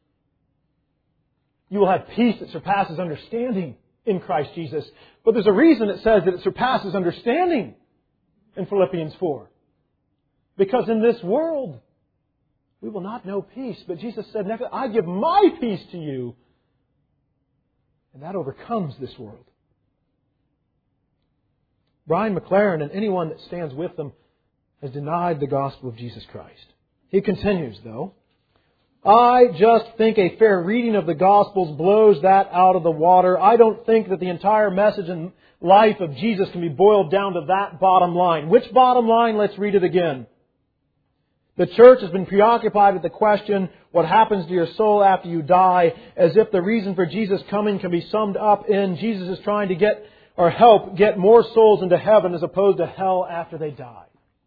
S1: you will have peace that surpasses understanding in Christ Jesus. But there's a reason it says that it surpasses understanding in Philippians 4. Because in this world, we will not know peace. But Jesus said, I give my peace to you. And that overcomes this world. Brian McLaren and anyone that stands with them has denied the gospel of Jesus Christ. He continues, though, I just think a fair reading of the Gospels blows that out of the water. I don't think that the entire message and life of Jesus can be boiled down to that bottom line. Which bottom line? Let's read it again. The church has been preoccupied with the question, what happens to your soul after you die, as if the reason for Jesus' coming can be summed up in Jesus is trying to get or help get more souls into heaven as opposed to hell after they die.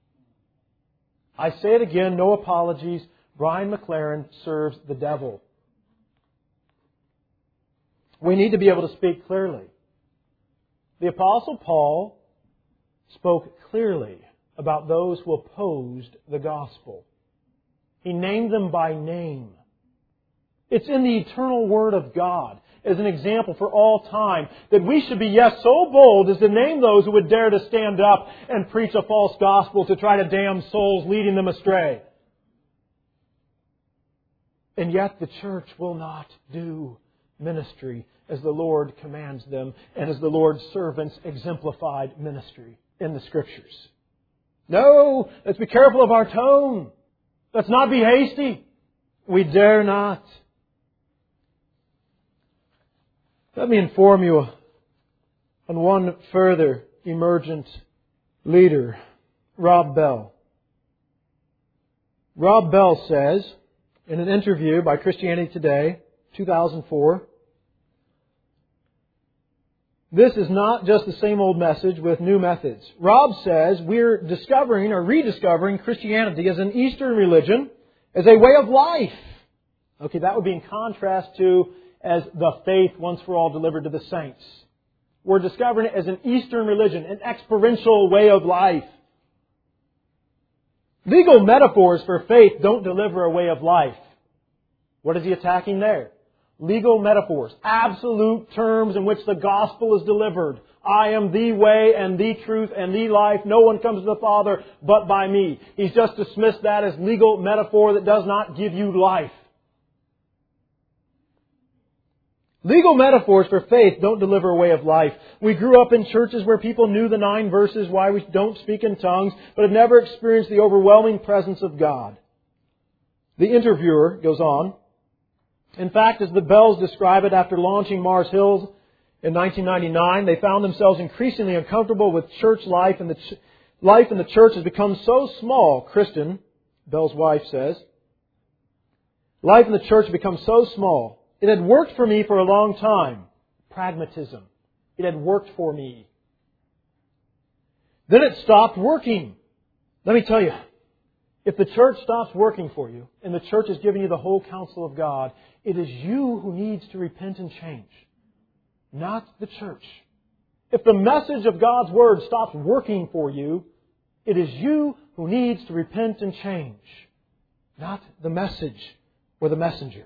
S1: I say it again, no apologies. Brian McLaren serves the devil. We need to be able to speak clearly. The Apostle Paul spoke clearly about those who opposed the gospel. He named them by name. It's in the eternal Word of God as an example for all time that we should be, yes, so bold as to name those who would dare to stand up and preach a false gospel to try to damn souls, leading them astray. And yet the church will not do ministry as the Lord commands them and as the Lord's servants exemplified ministry in the Scriptures. No, let's be careful of our tone. Let's not be hasty. We dare not. Let me inform you on one further emergent leader, Rob Bell. Rob Bell says, in an interview by Christianity Today, 2004, this is not just the same old message with new methods. Rob says we're discovering or rediscovering Christianity as an Eastern religion, as a way of life. Okay, that would be in contrast to as the faith once for all delivered to the saints. We're discovering it as an Eastern religion, an experiential way of life. Legal metaphors for faith don't deliver a way of life. What is he attacking there? Legal metaphors, absolute terms in which the gospel is delivered. I am the way and the truth and the life. No one comes to the Father but by me. He's just dismissed that as legal metaphor that does not give you life. Legal metaphors for faith don't deliver a way of life. We grew up in churches where people knew the 9 verses why we don't speak in tongues, but have never experienced the overwhelming presence of God. The interviewer goes on, In fact, as the Bells describe it, after launching Mars Hills in 1999, they found themselves increasingly uncomfortable with church life, and life in the church has become so small, Kristen, Bell's wife, says. Life in the church has become so small. It had worked for me for a long time. Pragmatism. It had worked for me. Then it stopped working. Let me tell you, if the church stops working for you, and the church is giving you the whole counsel of God, it is you who needs to repent and change, not the church. If the message of God's Word stops working for you, it is you who needs to repent and change, not the message or the messenger.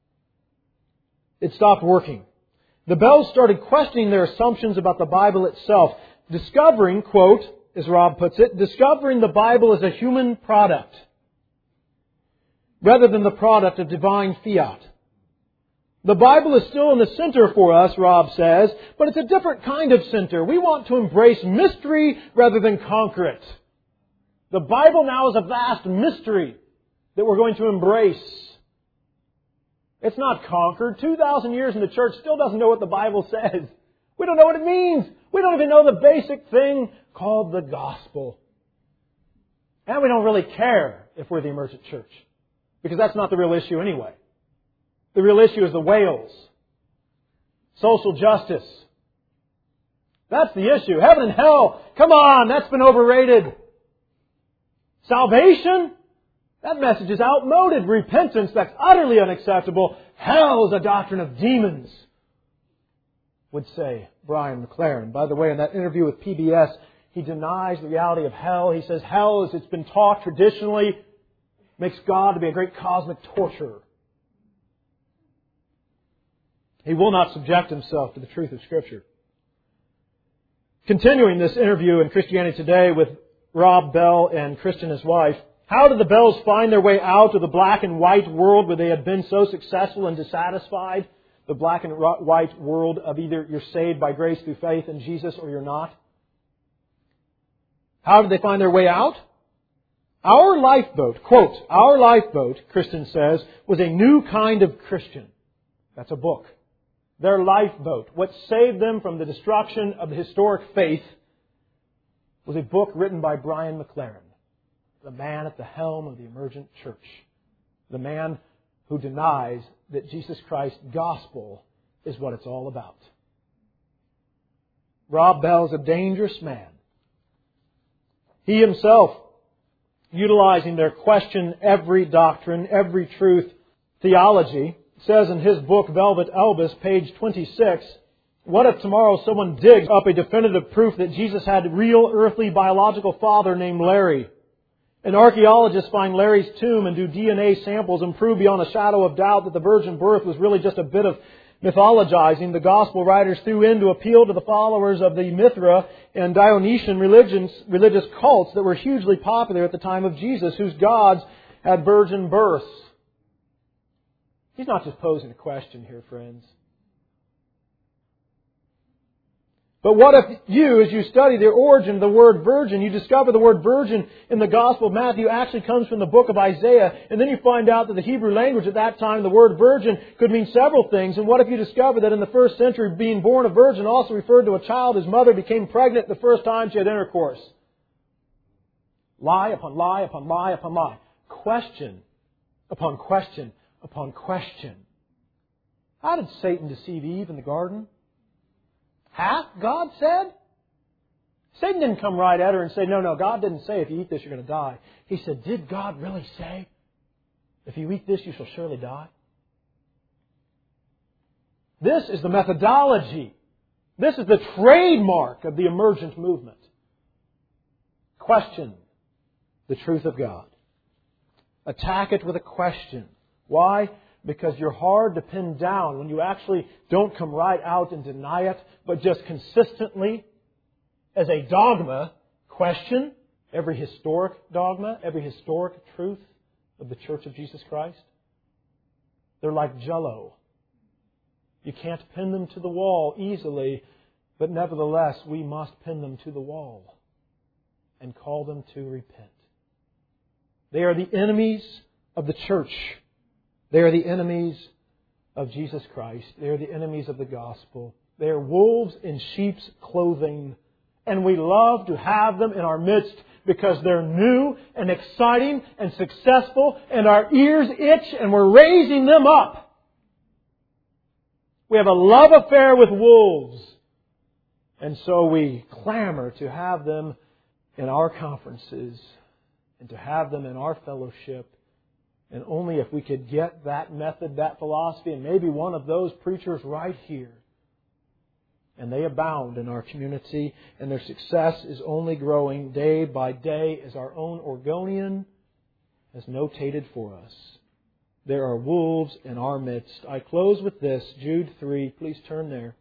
S1: It stopped working. The Bells started questioning their assumptions about the Bible itself, discovering, quote, as Rob puts it, discovering the Bible as a human product rather than the product of divine fiat. The Bible is still in the center for us, Rob says, but it's a different kind of center. We want to embrace mystery rather than conquer it. The Bible now is a vast mystery that we're going to embrace. It's not conquered. 2,000 years in the church still doesn't know what the Bible says. We don't know what it means. We don't even know the basic thing called the gospel. And we don't really care if we're the emergent church, because that's not the real issue anyway. The real issue is the whales. Social justice. That's the issue. Heaven and hell. Come on, that's been overrated. Salvation? That message is outmoded. Repentance, that's utterly unacceptable. Hell is a doctrine of demons, would say Brian McLaren. By the way, in that interview with PBS, he denies the reality of hell. He says hell, as it's been taught traditionally, makes God to be a great cosmic torturer. He will not subject himself to the truth of Scripture. Continuing this interview in Christianity Today with Rob Bell and Kristen, his wife, how did the Bells find their way out of the black and white world where they had been so successful and dissatisfied? The black and white world of either you're saved by grace through faith in Jesus or you're not. How did they find their way out? Our lifeboat, quote, our lifeboat, Kristen says, was a new kind of Christian. That's a book. Their lifeboat, what saved them from the destruction of the historic faith, was a book written by Brian McLaren, the man at the helm of the emergent church, the man who denies that Jesus Christ's gospel is what it's all about. Rob Bell is a dangerous man. He himself, utilizing their question every doctrine, every truth theology, says in his book, Velvet Elvis, page 26, what if tomorrow someone digs up a definitive proof that Jesus had a real earthly biological father named Larry? And archaeologists find Larry's tomb and do DNA samples and prove beyond a shadow of doubt that the virgin birth was really just a bit of mythologizing the gospel writers threw in to appeal to the followers of the Mithra and Dionysian religious cults that were hugely popular at the time of Jesus, whose gods had virgin births. He's not just posing a question here, friends. But what if you, as you study the origin of the word virgin, you discover the word virgin in the Gospel of Matthew actually comes from the book of Isaiah, and then you find out that the Hebrew language at that time, the word virgin, could mean several things. And what if you discover that in the first century, being born a virgin also referred to a child whose mother became pregnant the first time she had intercourse? Lie upon lie upon lie upon lie. Question upon question upon question. How did Satan deceive Eve in the garden? Hath God said? Satan didn't come right at her and say, no, God didn't say if you eat this you're going to die. He said, did God really say, if you eat this you shall surely die? This is the methodology. This is the trademark of the emergent movement. Question the truth of God. Attack it with a question. Why? Because you're hard to pin down when you actually don't come right out and deny it, but just consistently, as a dogma, question every historic dogma, every historic truth of the Church of Jesus Christ. They're like Jell-O. You can't pin them to the wall easily, but nevertheless, we must pin them to the wall and call them to repent. They are the enemies of the church. They are the enemies of Jesus Christ. They are the enemies of the gospel. They are wolves in sheep's clothing. And we love to have them in our midst because they're new and exciting and successful, and our ears itch and we're raising them up. We have a love affair with wolves. And so we clamor to have them in our conferences and to have them in our fellowship. And only if we could get that method, that philosophy, and maybe one of those preachers right here. And they abound in our community, and their success is only growing day by day, as our own Oregonian has notated for us. There are wolves in our midst. I close with this, Jude 3. Please turn there.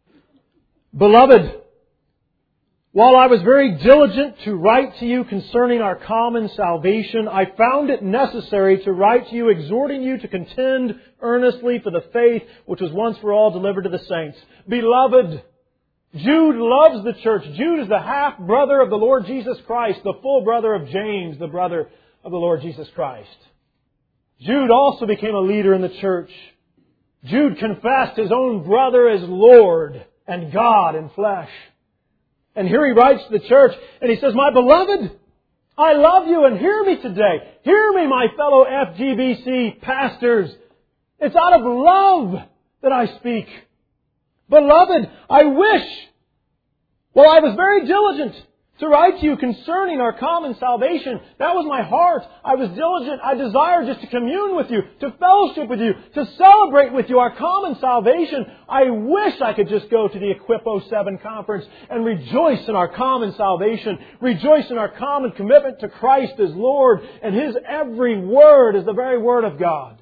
S1: Beloved, while I was very diligent to write to you concerning our common salvation, I found it necessary to write to you, exhorting you to contend earnestly for the faith which was once for all delivered to the saints. Beloved, Jude loves the church. Jude is the half-brother of the Lord Jesus Christ, the full brother of James, the brother of the Lord Jesus Christ. Jude also became a leader in the church. Jude confessed his own brother as Lord and God in flesh. And here he writes to the church and he says, My beloved, I love you, and hear me today. Hear me, my fellow FGBC pastors. It's out of love that I speak. Beloved, I wish, well, I was very diligent to write to you concerning our common salvation. That was my heart. I was diligent. I desired just to commune with you, to fellowship with you, to celebrate with you our common salvation. I wish I could just go to the Equip 07 conference and rejoice in our common salvation, rejoice in our common commitment to Christ as Lord, and His every word is the very Word of God.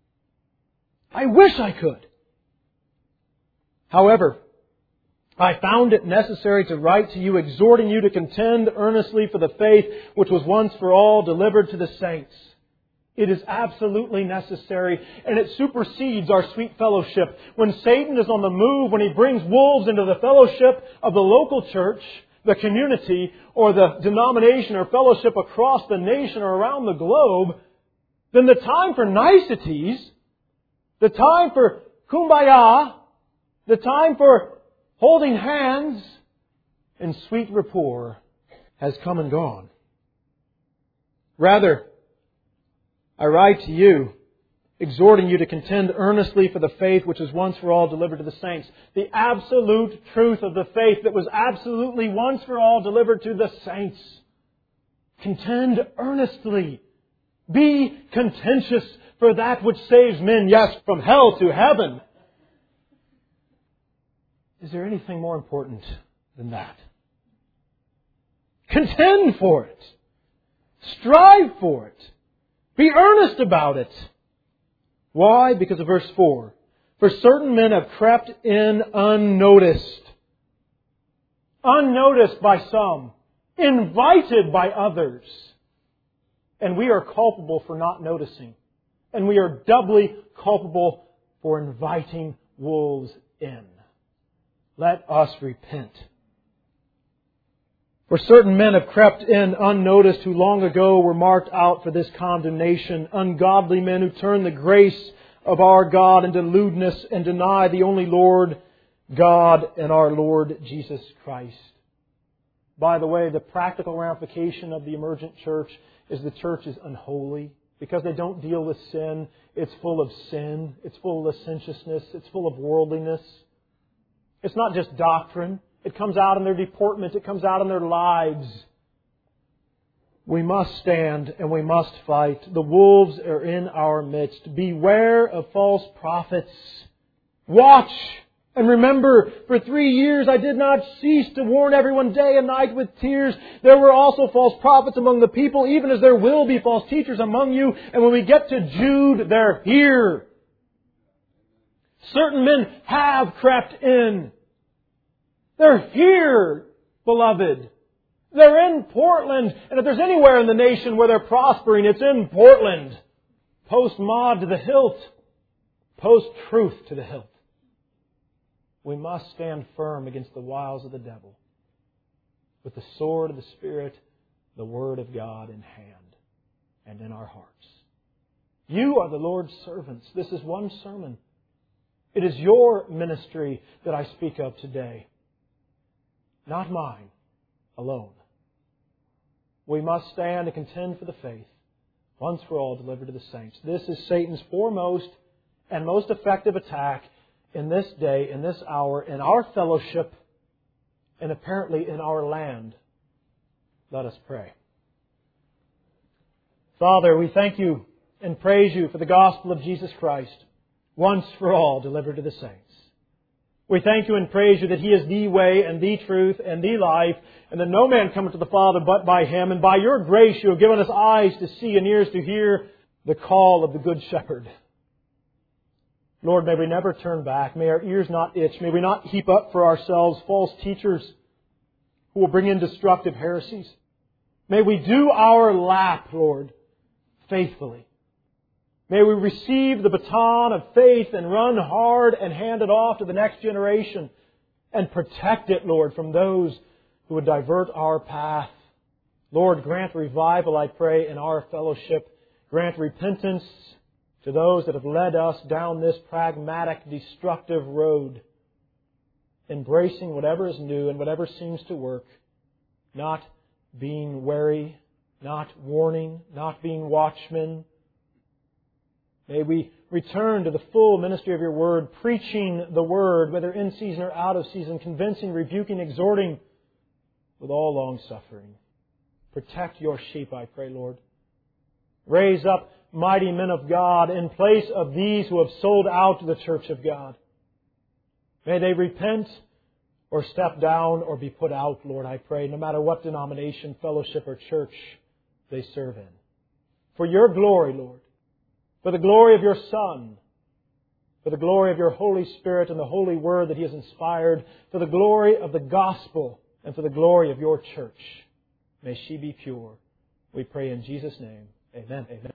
S1: I wish I could. However, I found it necessary to write to you, exhorting you to contend earnestly for the faith which was once for all delivered to the saints. It is absolutely necessary, and it supersedes our sweet fellowship. When Satan is on the move, when he brings wolves into the fellowship of the local church, the community, or the denomination or fellowship across the nation or around the globe, then the time for niceties, the time for kumbaya, the time for holding hands and sweet rapport has come and gone. Rather, I write to you, exhorting you to contend earnestly for the faith which is once for all delivered to the saints. The absolute truth of the faith that was absolutely once for all delivered to the saints. Contend earnestly. Be contentious for that which saves men, yes, from hell to heaven. Is there anything more important than that? Contend for it. Strive for it. Be earnest about it. Why? Because of verse 4. For certain men have crept in unnoticed. Unnoticed by some. Invited by others. And we are culpable for not noticing. And we are doubly culpable for inviting wolves in. Let us repent. For certain men have crept in unnoticed who long ago were marked out for this condemnation. Ungodly men who turn the grace of our God into lewdness and deny the only Lord God and our Lord Jesus Christ. By the way, the practical ramification of the emergent church is the church is unholy. Because they don't deal with sin. It's full of sin. It's full of licentiousness. It's full of worldliness. It's not just doctrine. It comes out in their deportment. It comes out in their lives. We must stand and we must fight. The wolves are in our midst. Beware of false prophets. Watch and remember, for 3 years I did not cease to warn everyone day and night with tears. There were also false prophets among the people, even as there will be false teachers among you. And when we get to Jude, they're here. Certain men have crept in. They're here, beloved. They're in Portland. And if there's anywhere in the nation where they're prospering, it's in Portland. Post-mod to the hilt. Post-truth to the hilt. We must stand firm against the wiles of the devil. With the sword of the Spirit, the Word of God in hand and in our hearts. You are the Lord's servants. This is one sermon. It is your ministry that I speak of today, not mine alone. We must stand and contend for the faith, once for all delivered to the saints. This is Satan's foremost and most effective attack in this day, in this hour, in our fellowship, and apparently in our land. Let us pray. Father, we thank You and praise You for the gospel of Jesus Christ, once for all delivered to the saints. We thank You and praise You that He is the way and the truth and the life, and that no man cometh to the Father but by Him. And by Your grace You have given us eyes to see and ears to hear the call of the Good Shepherd. Lord, may we never turn back. May our ears not itch. May we not heap up for ourselves false teachers who will bring in destructive heresies. May we do our lap, Lord, faithfully. May we receive the baton of faith and run hard and hand it off to the next generation and protect it, Lord, from those who would divert our path. Lord, grant revival, I pray, in our fellowship. Grant repentance to those that have led us down this pragmatic, destructive road, embracing whatever is new and whatever seems to work, not being wary, not warning, not being watchmen. May we return to the full ministry of Your Word, preaching the Word, whether in season or out of season, convincing, rebuking, exhorting, with all long suffering. Protect Your sheep, I pray, Lord. Raise up mighty men of God in place of these who have sold out to the church of God. May they repent or step down or be put out, Lord, I pray, no matter what denomination, fellowship, or church they serve in. For Your glory, Lord. For the glory of Your Son. For the glory of Your Holy Spirit and the Holy Word that He has inspired. For the glory of the gospel and for the glory of Your church. May she be pure. We pray in Jesus' name. Amen. Amen.